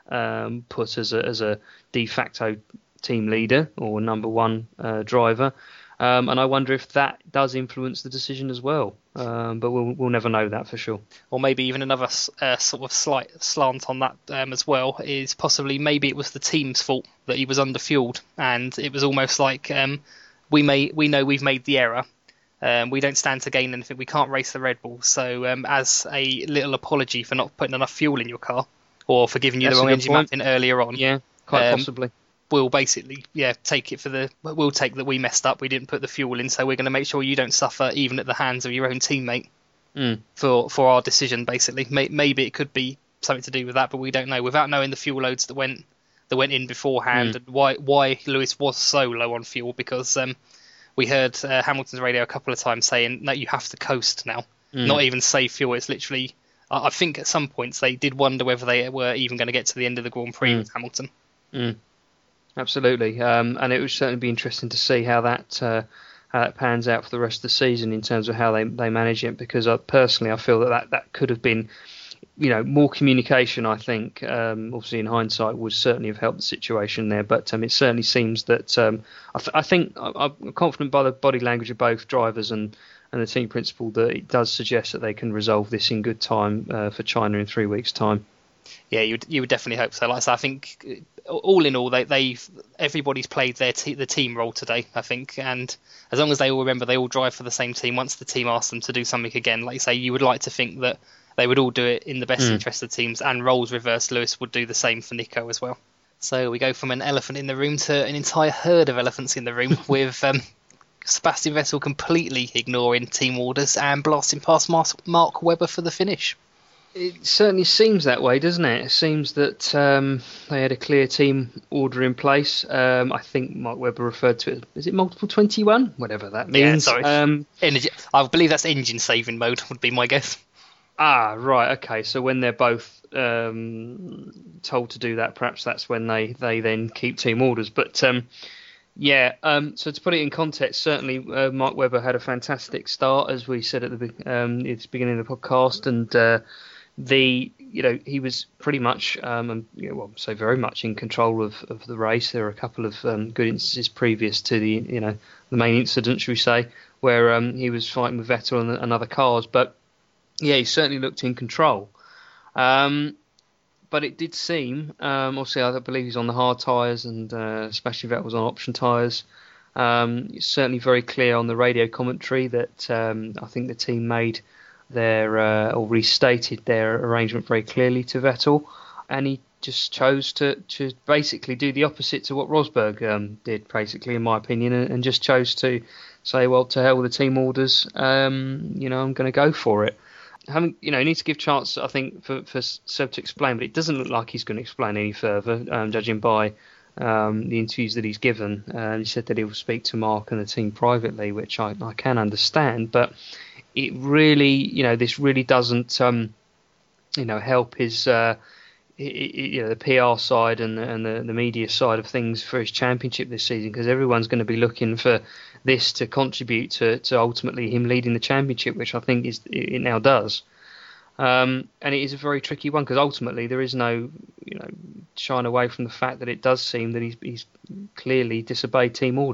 um, put as a, as a de facto team leader or number one uh, driver? Um, and I wonder if that does influence the decision as well. Um, but we'll we'll never know that for sure. Or maybe even another uh, sort of slight slant on that um, as well is possibly maybe it was the team's fault that he was underfueled, and it was almost like um, we may we know we've made the error. Um, we don't stand to gain anything. We can't race the Red Bull. So um, as a little apology for not putting enough fuel in your car, or for giving you That's the a wrong good engine point. mapping earlier on, Yeah, quite um, possibly. we'll basically yeah take it for the we'll take that we messed up. We didn't put the fuel in, so we're going to make sure you don't suffer even at the hands of your own teammate Mm. for for our decision. Basically, May, maybe it could be something to do with that, but we don't know without knowing the fuel loads that went that went in beforehand Mm. and why why Lewis was so low on fuel. Because um, we heard uh, Hamilton's radio a couple of times saying no, you have to coast now, Mm. not even save fuel. It's literally. I I think at some points they did wonder whether they were even going to get to the end of the Grand Prix Mm. with Hamilton. Mm. Absolutely, um, and it would certainly be interesting to see how that uh, how that pans out for the rest of the season in terms of how they, they manage it. Because I, personally, I feel that, that that could have been, you know, more communication. I think, um, obviously in hindsight, would certainly have helped the situation there. But um, it certainly seems that um, I, th- I think I, I'm confident by the body language of both drivers and. and the team principal that it does suggest that they can resolve this in good time uh, for China in three weeks' time. Yeah, you would, you would definitely hope so. Like I said, I think uh, all in all, they they've everybody's played their te- the team role today. I think, and as long as they all remember, they all drive for the same team. Once the team asks them to do something again, like you say, you would like to think that they would all do it in the best Mm. interest of the teams. And roles reversed, Lewis would do the same for Nico as well. So we go from an elephant in the room to an entire herd of elephants in the room with. Um, Sebastian Vettel completely ignoring team orders and blasting past Mark Webber for the finish. It certainly seems that way, doesn't it? It seems that um, they had a clear team order in place. Um, I think Mark Webber referred to it. Is it multiple twenty-one? Whatever that means. Yeah, sorry. Um, Energy, I believe that's engine saving mode would be my guess. ah, right. Okay. So when they're both um, told to do that, perhaps that's when they, they then keep team orders. But um, yeah. Um, so to put it in context, certainly uh, Mark Webber had a fantastic start, as we said at the be- um, at the beginning of the podcast, and. Uh, The you know he was pretty much um, and, you know, well so very much in control of, of the race. There were a couple of um, good instances previous to the you know the main incident, should we say, where um, he was fighting with Vettel and, and other cars. But yeah, he certainly looked in control. Um, but it did seem, um, obviously, I believe he's on the hard tyres and uh, Sebastian Vettel was on option tyres. Um, it's certainly very clear on the radio commentary that um, I think the team made. Their uh, or restated their arrangement very clearly to Vettel, and he just chose to, to basically do the opposite to what Rosberg um, did, basically, in my opinion, and, and just chose to say, well, to hell with the team orders, um, you know, I'm going to go for it. Having, you know, he needs to give chance, I think, for, for Seb to explain, but it doesn't look like he's going to explain any further, um, judging by um, the interviews that he's given. Uh, he said that he will speak to Mark and the team privately, which I, I can understand, but it really, you know, this really doesn't, um, you know, help his, uh, you know, the P R side and the, and the, the media side of things for his championship this season, because everyone's going to be looking for this to contribute to, to ultimately him leading the championship, which I think is it now does. Um, and it is a very tricky one because ultimately there is no, you know, shying away from the fact that it does seem that he's, he's clearly disobeyed team orders.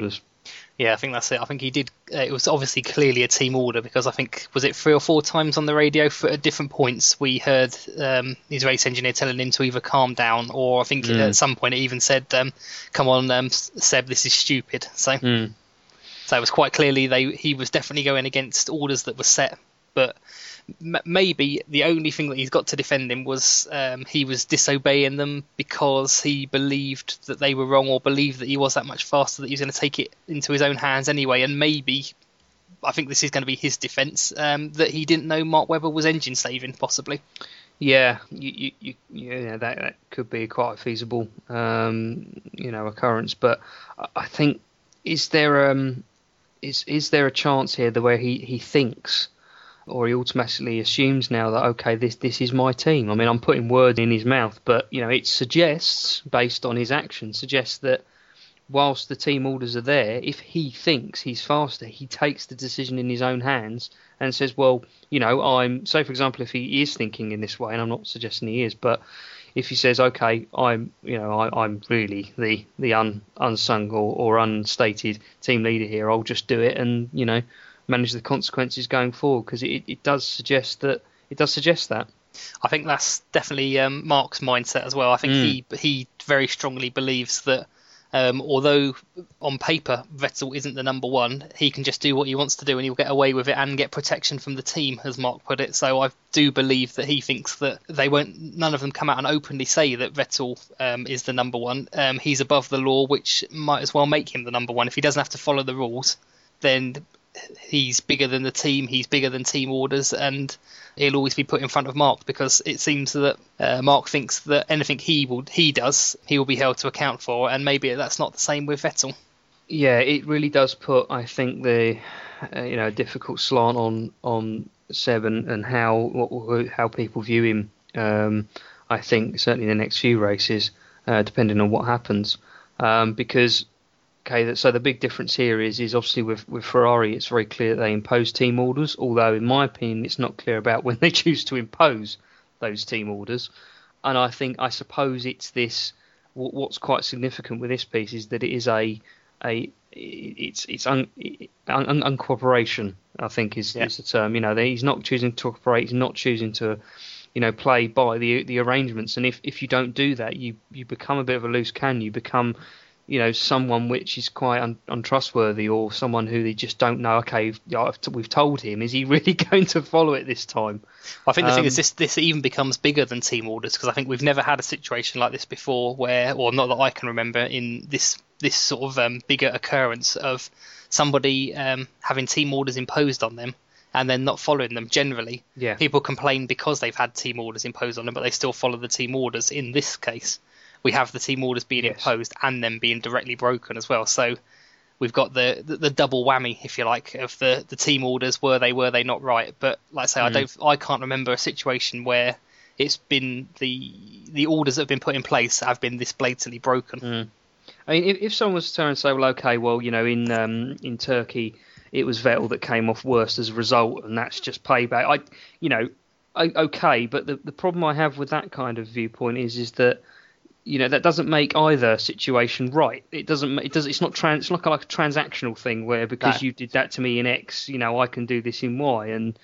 Yeah, I think that's it. I think he did. Uh, it was obviously clearly a team order because I think was it three or four times on the radio for at different points we heard um, his race engineer telling him to either calm down, or I think Mm. at some point it even said, um, "Come on, um, Seb, this is stupid." So, Mm. so it was quite clearly they he was definitely going against orders that were set, but. M- maybe the only thing that he's got to defend him was um, he was disobeying them because he believed that they were wrong, or believed that he was that much faster that he was going to take it into his own hands anyway. And maybe, I think this is going to be his defence, um, that he didn't know Mark Webber was engine saving, possibly. Yeah, you, you, you, yeah, that, that could be quite a feasible, um, you know, occurrence. But I- I think is there um, is is there a chance here that where he, he thinks, or he automatically assumes now that okay, this this is my team. I mean, I'm putting words in his mouth, but you know, it suggests based on his actions, suggests that whilst the team orders are there, if he thinks he's faster, he takes the decision in his own hands and says, well, you know, I'm, so for example, if he is thinking in this way, and I'm not suggesting he is, but if he says, okay, I'm, you know, I, I'm really the, the un, unsung or, or unstated team leader here, I'll just do it and, you know, manage the consequences going forward, because it, it does suggest that, it does suggest that. I think that's definitely um, Mark's mindset as well. I think Mm. he he very strongly believes that um, although on paper Vettel isn't the number one, he can just do what he wants to do and he'll get away with it and get protection from the team, as Mark put it. So I do believe that he thinks that they won't, none of them come out and openly say that Vettel um, is the number one. Um, he's above the law, which might as well make him the number one. If he doesn't have to follow the rules, then he's bigger than the team, he's bigger than team orders, and he'll always be put in front of Mark, because it seems that uh, Mark thinks that anything he will he does, he will be held to account for, and maybe that's not the same with Vettel. Yeah, it really does put, I think, the uh, you know difficult slant on on Seb and, and how what, how people view him. Um, I think certainly in the next few races, uh, depending on what happens, um, because okay, so the big difference here is is obviously with with Ferrari, it's very clear that they impose team orders. Although, in my opinion, it's not clear about when they choose to impose those team orders. And I think, I suppose, it's this. What's quite significant with this piece is that it is a a it's it's un, un, un, uncooperation, I think is, Yeah. is the term. You know, he's not choosing to cooperate. He's not choosing to, you know, play by the the arrangements. And if, if you don't do that, you you become a bit of a loose cannon. You become, you know, someone which is quite un, untrustworthy, or someone who they just don't know. Okay, we've told him. Is he really going to follow it this time? I think the Um, thing is this this even becomes bigger than team orders, because I think we've never had a situation like this before, where, or not that I can remember, in this this sort of um, bigger occurrence of somebody um, having team orders imposed on them and then not following them. Generally, Yeah. people complain because they've had team orders imposed on them, but they still follow the team orders. In this case, we have the team orders being Yes. imposed and then being directly broken as well. So we've got the, the the double whammy, if you like, of the the team orders. Were they were they not right? But like I say, I Mm. don't I can't remember a situation where it's been the the orders that have been put in place have been this blatantly broken. Mm. I mean, if, if someone was to turn and say, well, okay, well, you know, in um, in Turkey, it was Vettel that came off worst as a result, and that's just payback. I, you know, I, okay, but the the problem I have with that kind of viewpoint is is that, you know, that doesn't make either situation right. It doesn't. It does. It's not trans. It's not like a transactional thing where because No. you did that to me in X, you know, I can do this in Y. And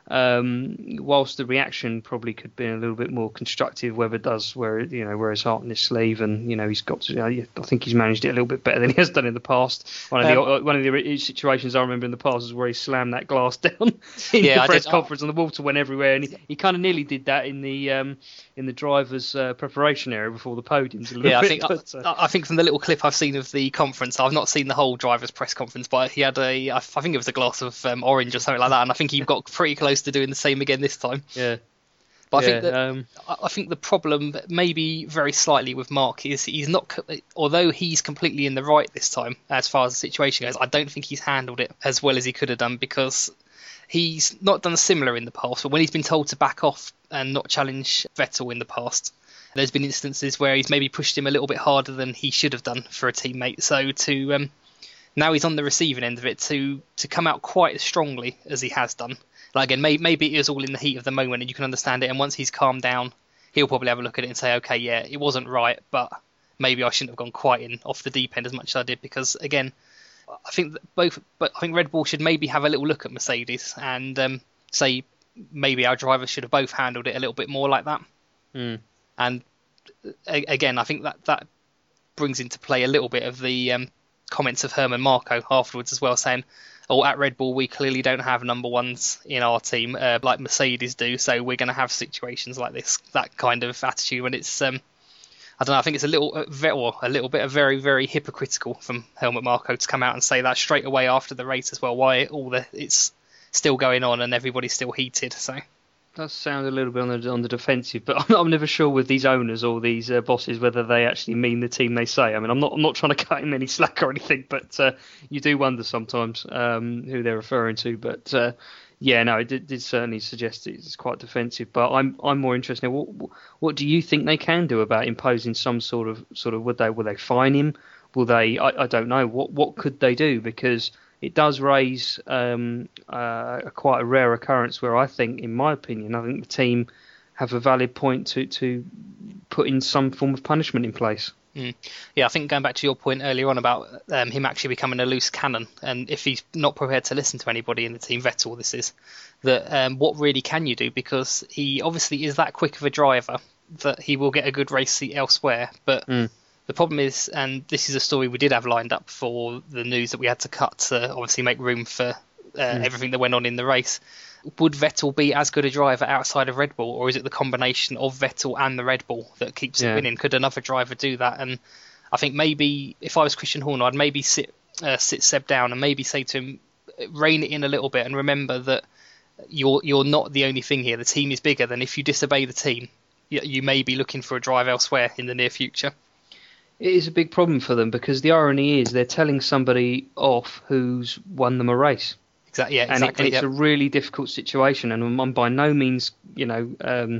um, whilst the reaction probably could be a little bit more constructive, Webber does wear, you know, wear his heart on his sleeve, and you know, he's got to. You know, I think he's managed it a little bit better than he has done in the past. One of the Um, one of the situations I remember in the past is where he slammed that glass down in Yeah, the I press did- conference, and the water went everywhere, and he, he kind of nearly did that in the um, in the driver's uh, preparation area before the podiums. A little Yeah, I bit, think but, uh, I, I think from the little clip I've seen of the conference, I've not seen the whole driver's press conference, but he had a, I think it was a glass of um, orange or something like that, and I think he got pretty close to doing the same again this time. yeah. But I yeah, think that um, I I think the problem, maybe very slightly with Mark, is he's not. co- Although he's completely in the right this time, as far as the situation goes, I don't think he's handled it as well as he could have done, because he's not done similar in the past. But when he's been told to back off and not challenge Vettel in the past, there's been instances where he's maybe pushed him a little bit harder than he should have done for a teammate. So to um, now he's on the receiving end of it, to to come out quite as strongly as he has done. Like again, maybe, maybe it is all in the heat of the moment and you can understand it. And once he's calmed down, he'll probably have a look at it and say, okay, yeah, it wasn't right, but maybe I shouldn't have gone quite in off the deep end as much as I did, because again, I think that both, but I think Red Bull should maybe have a little look at Mercedes and um, say maybe our drivers should have both handled it a little bit more like that. Mm. And a- again, I think that that brings into play a little bit of the um, comments of Herman Marco afterwards as well, saying, "Oh, at Red Bull we clearly don't have number ones in our team uh, like Mercedes do, so we're going to have situations like this." That kind of attitude, when it's um, I don't know. I think it's a little, uh, ve- or a little bit of very, very hypocritical from Helmut Marko to come out and say that straight away after the race as well. Why all the it's still going on and everybody's still heated. So does sound a little bit on the on the defensive, but I'm, I'm never sure with these owners or these uh, bosses whether they actually mean the team they say. I mean, I'm not I'm not trying to cut him any slack or anything, but uh, you do wonder sometimes um, who they're referring to. But uh, yeah, no, it did, did certainly suggest it's quite defensive. But I'm I'm more interested in what what do you think they can do about imposing some sort of sort of would they will they fine him? Will they? I, I don't know. What what could they do? Because it does raise um, uh, a quite a rare occurrence where I think, in my opinion, I think the team have a valid point to to put in some form of punishment in place. Mm. Yeah, I think going back to your point earlier on about um, him actually becoming a loose cannon, and if he's not prepared to listen to anybody in the team, Vettel this is, that um, what really can you do? Because he obviously is that quick of a driver that he will get a good race seat elsewhere. But mm. the problem is, and this is a story we did have lined up for the news that we had to cut to obviously make room for uh, mm. everything that went on in the race. Would Vettel be as good a driver outside of Red Bull, or is it the combination of Vettel and the Red Bull that keeps yeah. it winning? Could another driver do that? And I think maybe if I was Christian Horner, I'd maybe sit uh, sit Seb down and maybe say to him, rein it in a little bit and remember that you're you're not the only thing here. The team is bigger than if you disobey the team, you, you may be looking for a drive elsewhere in the near future. It is a big problem for them because the irony is they're telling somebody off who's won them a race. Exactly. Yeah, and exactly. it, it's yep. a really difficult situation, and I'm, I'm by no means, you know, um,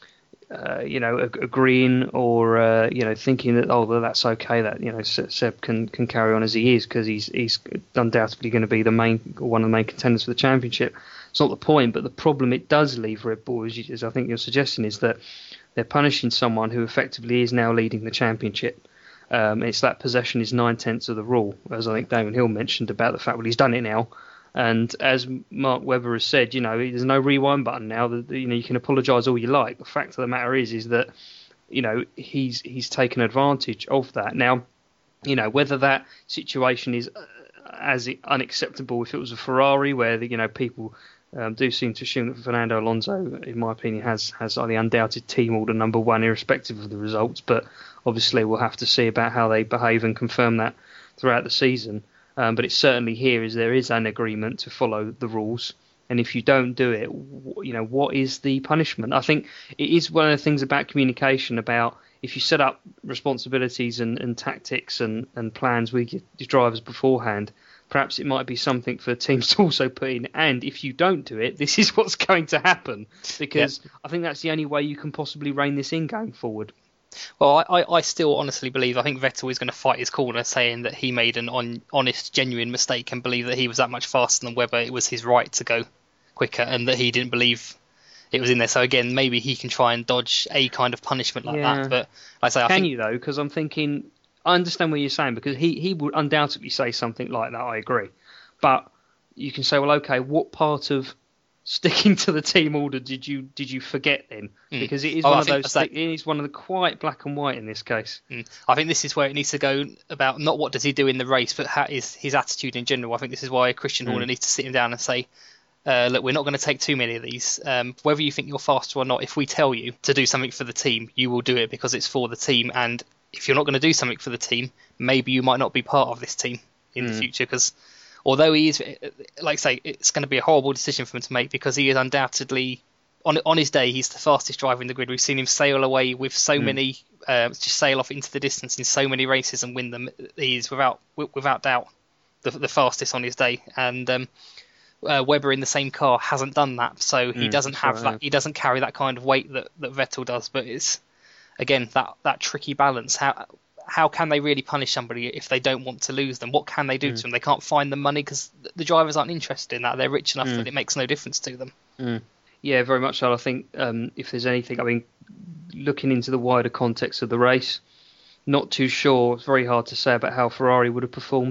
uh, you know, ag- agreeing or uh, you know, thinking that oh, well, that's okay, that you know, Seb can, can carry on as he is because he's he's undoubtedly going to be the main one of the main contenders for the championship. It's not the point, but the problem it does leave Red Bull, as, you, as I think you're suggesting, is that they're punishing someone who effectively is now leading the championship. Um, it's that possession is nine tenths of the rule, as I think Damon Hill mentioned about the fact well he's done it now. And as Mark Webber has said, you know, there's no rewind button now. That you know, you can apologise all you like. The fact of the matter is, is that you know he's he's taken advantage of that. Now, you know, whether that situation is as unacceptable if it was a Ferrari, where the, you know people um, do seem to assume that Fernando Alonso, in my opinion, has has the undoubted team order number one, irrespective of the results. But obviously, we'll have to see about how they behave and confirm that throughout the season. Um, but it's certainly here is there is an agreement to follow the rules, and if you don't do it, you know what is the punishment? I think it is one of the things about communication. About if you set up responsibilities and, and tactics and, and plans with your, your drivers beforehand, perhaps it might be something for teams to also put in. And if you don't do it, this is what's going to happen, because yep. I think that's the only way you can possibly rein this in going forward. Well, I, I still honestly believe, I think Vettel is going to fight his corner, saying that he made an on, honest, genuine mistake and believe that he was that much faster than Webber. It was his right to go quicker and that he didn't believe it was in there. So again, maybe he can try and dodge a kind of punishment like yeah. that. But like I say, I can think... you though? Because I'm thinking, I understand what you're saying, because he, he would undoubtedly say something like that, I agree. But you can say, well, okay, what part of sticking to the team order did you did you forget then? Because it is oh, one I of those. That... It is one of the quite black and white in this case. Mm. I think this is where it needs to go about not what does he do in the race, but how is his attitude in general. I think this is why Christian mm. Horner needs to sit him down and say, uh, look, we're not going to take too many of these. Um, whether you think you're faster or not, if we tell you to do something for the team, you will do it because it's for the team. And if you're not going to do something for the team, maybe you might not be part of this team in mm. the future, because although he is, like I say, it's going to be a horrible decision for him to make because he is undoubtedly, on on his day, he's the fastest driver in the grid. We've seen him sail away with so mm. many, uh, just sail off into the distance in so many races and win them. He's without without doubt the, the fastest on his day. And um, uh, Webber in the same car hasn't done that, so he mm, doesn't have right, that. Yeah. He doesn't carry that kind of weight that, that Vettel does. But it's again that that tricky balance. How How can they really punish somebody if they don't want to lose them? What can they do mm. to them? They can't find the money because the drivers aren't interested in that. They're rich enough mm. that it makes no difference to them. Mm. Yeah, very much so. I think um, if there's anything, I mean, looking into the wider context of the race, not too sure. It's very hard to say about how Ferrari would have performed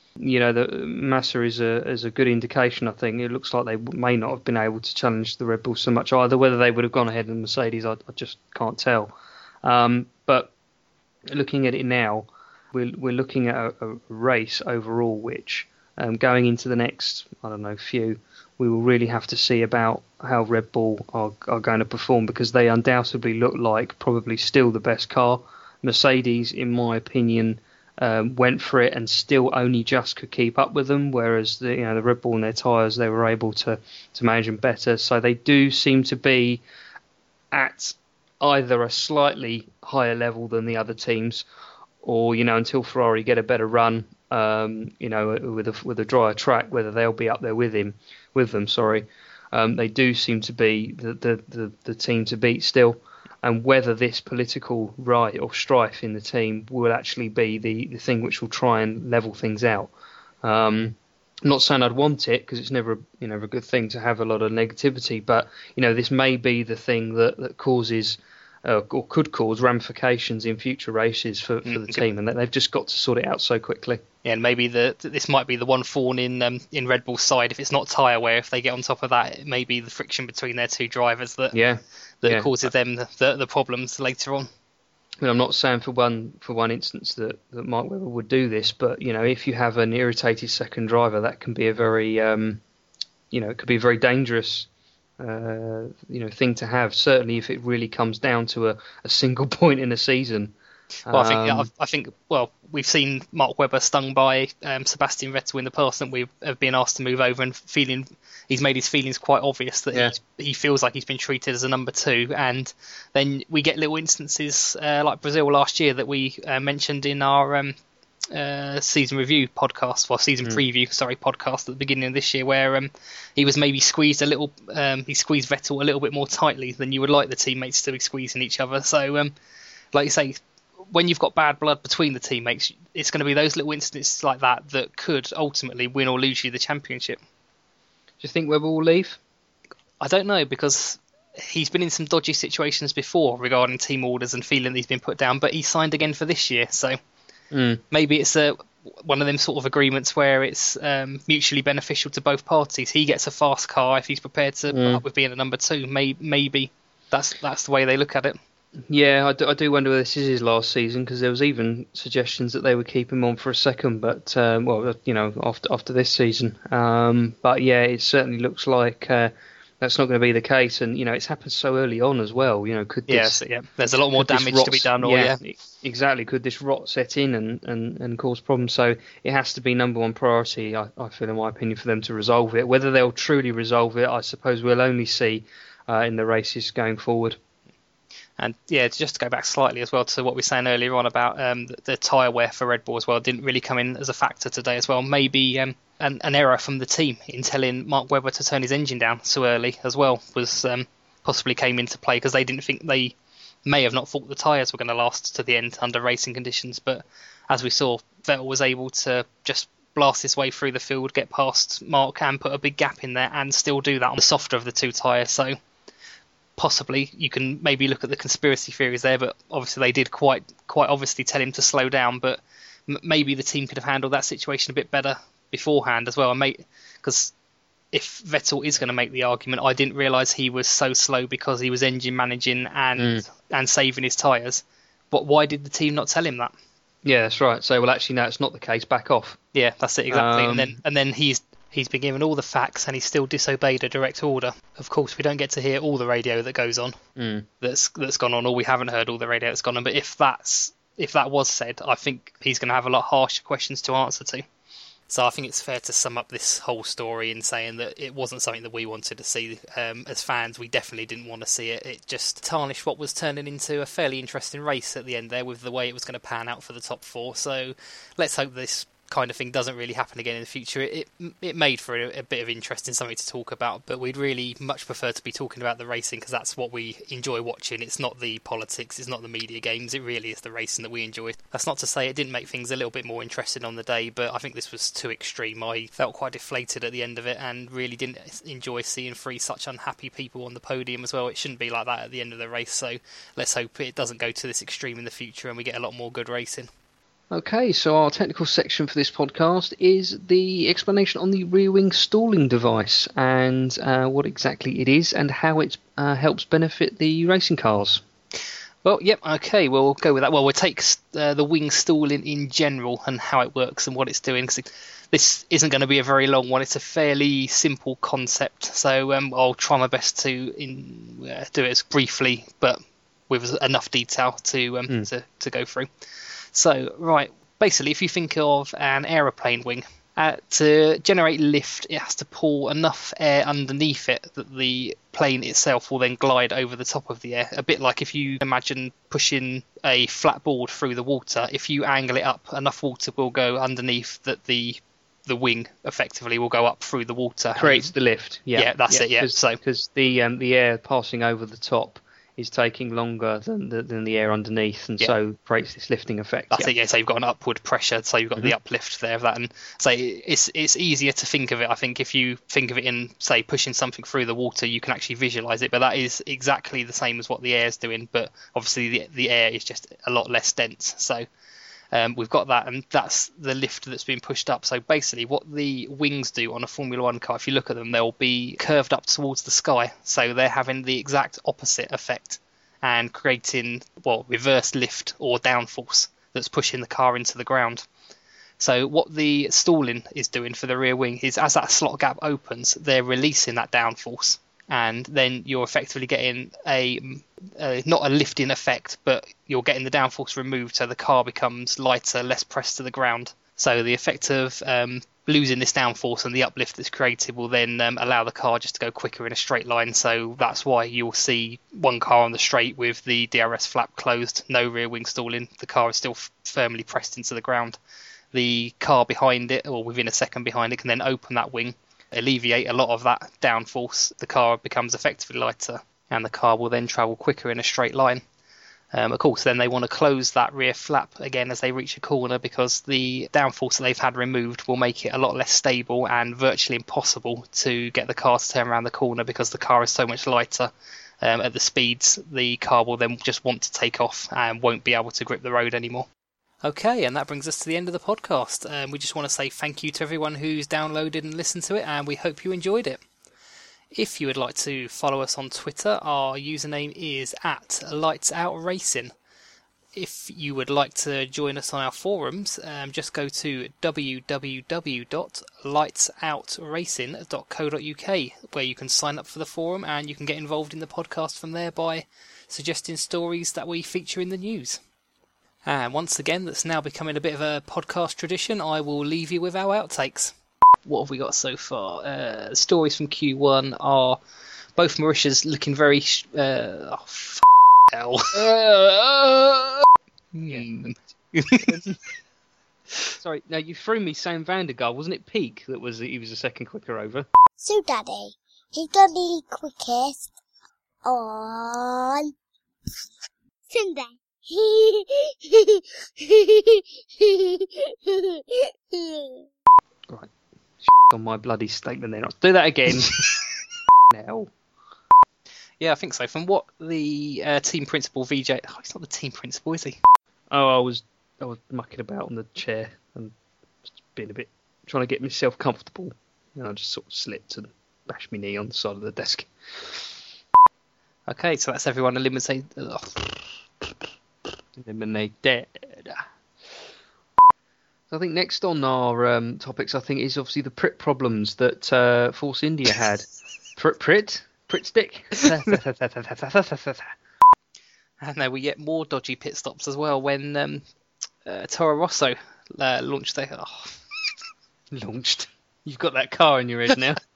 you know, the Massa is a is a good indication. I think it looks like they may not have been able to challenge the Red Bull so much either. Whether they would have gone ahead in Mercedes, I, I just can't tell. Um, but looking at it now, we're we're looking at a, a race overall, which um, going into the next, I don't know, few, we will really have to see about how Red Bull are are going to perform, because they undoubtedly look like probably still the best car. Mercedes, in my opinion, um, went for it and still only just could keep up with them, whereas the you know the Red Bull and their tyres, they were able to to manage them better. So they do seem to be at either a slightly higher level than the other teams, or you know until Ferrari get a better run, um, you know with a with a drier track, whether they'll be up there with him with them. Sorry, um, they do seem to be the, the the the team to beat still. And whether this political riot or strife in the team will actually be the, the thing which will try and level things out. Um, I'm not saying I'd want it, because it's never you know a good thing to have a lot of negativity, but you know this may be the thing that, that causes uh, or could cause ramifications in future races for, for the team, and that they've just got to sort it out so quickly. Yeah, and maybe the this might be the one thorn in um, in Red Bull's side. If it's not tyre wear, if they get on top of that, it may be the friction between their two drivers that yeah. that yeah. causes them the, the, the problems later on. I mean, I'm not saying for one for one instance that, that Mark Webber would do this, but you know, if you have an irritated second driver, that can be a very, um, you know, it could be a very dangerous, uh, you know, thing to have. Certainly, if it really comes down to a, a single point in a season. Well, I think Um, I, I think well, we've seen Mark Webber stung by um, Sebastian Vettel in the past, and we have been asked to move over, and feeling he's made his feelings quite obvious that Yeah. he, he feels like he's been treated as a number two. And then we get little instances uh, like Brazil last year that we uh, mentioned in our um, uh, season review podcast, well, season Mm. preview, sorry, podcast at the beginning of this year, where um, he was maybe squeezed a little, um, he squeezed Vettel a little bit more tightly than you would like the teammates to be squeezing each other. So, um, like you say, when you've got bad blood between the teammates, it's going to be those little instances like that that could ultimately win or lose you the championship. do you think Webber will leave? I don't know, because he's been in some dodgy situations before regarding team orders and feeling that he's been put down, but he signed again for this year, so Mm. maybe it's a one of them sort of agreements where it's um, mutually beneficial to both parties. He gets a fast car if he's prepared to put Mm. up with being a number two. Maybe, maybe that's that's the way they look at it. Yeah, I do, I do wonder whether this is his last season, because there was even suggestions that they would keep him on for a second, but um, well, you know, after after this season. Um, but yeah, it certainly looks like uh, that's not going to be the case, and you know, it's happened so early on as well. You know, could this, Yes, yeah. There's a lot more could this damage rot- to be done, or yeah. e- exactly. Could this rot set in and, and, and cause problems? So it has to be number one priority, I, I feel, in my opinion, for them to resolve it. Whether they'll truly resolve it, I suppose we'll only see uh, in the races going forward. And yeah, just to go back slightly as well to what we were saying earlier on about um, the, the tyre wear for Red Bull as well, didn't really come in as a factor today as well. Maybe um, an, an error from the team in telling Mark Webber to turn his engine down so early as well was um, possibly came into play, because they didn't think they may have not thought the tyres were going to last to the end under racing conditions. But as we saw, Vettel was able to just blast his way through the field, get past Mark and put a big gap in there, and still do that on the softer of the two tyres. So possibly you can maybe look at the conspiracy theories there, but obviously they did quite quite obviously tell him to slow down. But m- maybe the team could have handled that situation a bit better beforehand as well. And because if Vettel is going to make the argument, I didn't realise he was so slow because he was engine managing and Mm. and saving his tyres. But why did the team not tell him that? Yeah, that's right. So, well, actually, no, it's not the case. Back off. Yeah, that's it exactly. Um, and then and then he's he's been given all the facts and he still disobeyed a direct order. Of course, we don't get to hear all the radio that goes on. Mm. That's that's gone on, or we haven't heard all the radio that's gone on. But if that's if that was said, I think he's going to have a lot harsher questions to answer to. So I think it's fair to sum up this whole story in saying that it wasn't something that we wanted to see um, as fans. We definitely didn't want to see it. It just tarnished what was turning into a fairly interesting race at the end there, with the way it was going to pan out for the top four. So let's hope this kind of thing doesn't really happen again in the future. It it, it made for a, a bit of interest and something to talk about, but we'd really much prefer to be talking about the racing, because that's what we enjoy watching. It's not the politics, it's not the media games, it really is the racing that we enjoy. That's not to say it didn't make things a little bit more interesting on the day, but I think this was too extreme. I felt quite deflated at the end of it and really didn't enjoy seeing three such unhappy people on the podium as well. It shouldn't be like that at the end of the race, so let's hope it doesn't go to this extreme in the future and we get a lot more good racing. Okay, so our technical section for this podcast is the explanation on the rear wing stalling device and uh, what exactly it is and how it uh, helps benefit the racing cars. Well, yep, okay, we'll go with that. Well, we'll take uh, the wing stalling in general and how it works and what it's doing, because this isn't going to be a very long one. It's a fairly simple concept, so um, I'll try my best to in, uh, do it as briefly, but with enough detail to um, mm. to, to go through. So, right, basically, if you think of an aeroplane wing, uh, to generate lift, it has to pull enough air underneath it that the plane itself will then glide over the top of the air. A bit like if you imagine pushing a flat board through the water, if you angle it up, enough water will go underneath that the the wing effectively will go up through the water. Creates the lift. Yeah, yeah that's yeah, it. Yeah, Cause, so because the um, the air passing over the top is taking longer than the, than the air underneath, and yeah. so creates this lifting effect. That's yeah. it. Yeah, so you've got an upward pressure, so you've got mm-hmm. the uplift there of that, and so it's it's easier to think of it. I think if you think of it in, say, pushing something through the water, you can actually visualize it. But that is exactly the same as what the air is doing, but obviously the the air is just a lot less dense. So um, we've got that, and that's the lift that's been pushed up. So basically, what the wings do on a Formula One car, if you look at them, they'll be curved up towards the sky, so they're having the exact opposite effect and creating, well, reverse lift or downforce that's pushing the car into the ground. So what the stalling is doing for the rear wing is, as that slot gap opens, they're releasing that downforce, and then you're effectively getting a, a not a lifting effect, but you're getting the downforce removed, so the car becomes lighter, less pressed to the ground. So the effect of um, losing this downforce and the uplift that's created will then um, allow the car just to go quicker in a straight line. So that's why you'll see one car on the straight with the D R S flap closed, no rear wing stalling. The car is still f- firmly pressed into the ground. The car behind it, or within a second behind it, can then open that wing, alleviate a lot of that downforce. The car becomes effectively lighter, and the car will then travel quicker in a straight line. Um, of course, then they want to close that rear flap again as they reach a corner, because the downforce that they've had removed will make it a lot less stable and virtually impossible to get the car to turn around the corner, because the car is so much lighter. Um, at the speeds, the car will then just want to take off and won't be able to grip the road anymore. Okay, and that brings us to the end of the podcast. Um, we just want to say thank you to everyone who's downloaded and listened to it, and we hope you enjoyed it. If you would like to follow us on Twitter, our username is at Lights Out Racing. If you would like to join us on our forums, um, just go to w w w dot lights out racing dot co dot u k, where you can sign up for the forum and you can get involved in the podcast from there by suggesting stories that we feature in the news. And once again, that's now becoming a bit of a podcast tradition, I will leave you with our outtakes. What have we got so far? Uh, stories from Q one are both Marishas looking very... Sh- uh, oh, f*** hell. Uh, mm. Sorry, now you threw me Sam Vandergaard. Wasn't it Peak that was he was a second quicker over? So, Daddy, he's going to be quickest on Sunday. Right. On my bloody statement then. I'll do that again. Now. Yeah, I think so. From what the uh, team principal V J... Oh, he's not the team principal, is he? Oh, I was I was mucking about on the chair and just being a bit... trying to get myself comfortable. And I just sort of slipped and bashed my knee on the side of the desk. Okay, so that's everyone eliminated. Oh. Eliminated. I think next on our um, topics, I think, is obviously the Prit problems that uh, Force India had. Prit, Prit, Prit stick. And there were yet more dodgy pit stops as well when um, uh, Toro Rosso uh, launched their... Oh. Launched? You've got that car in your head now.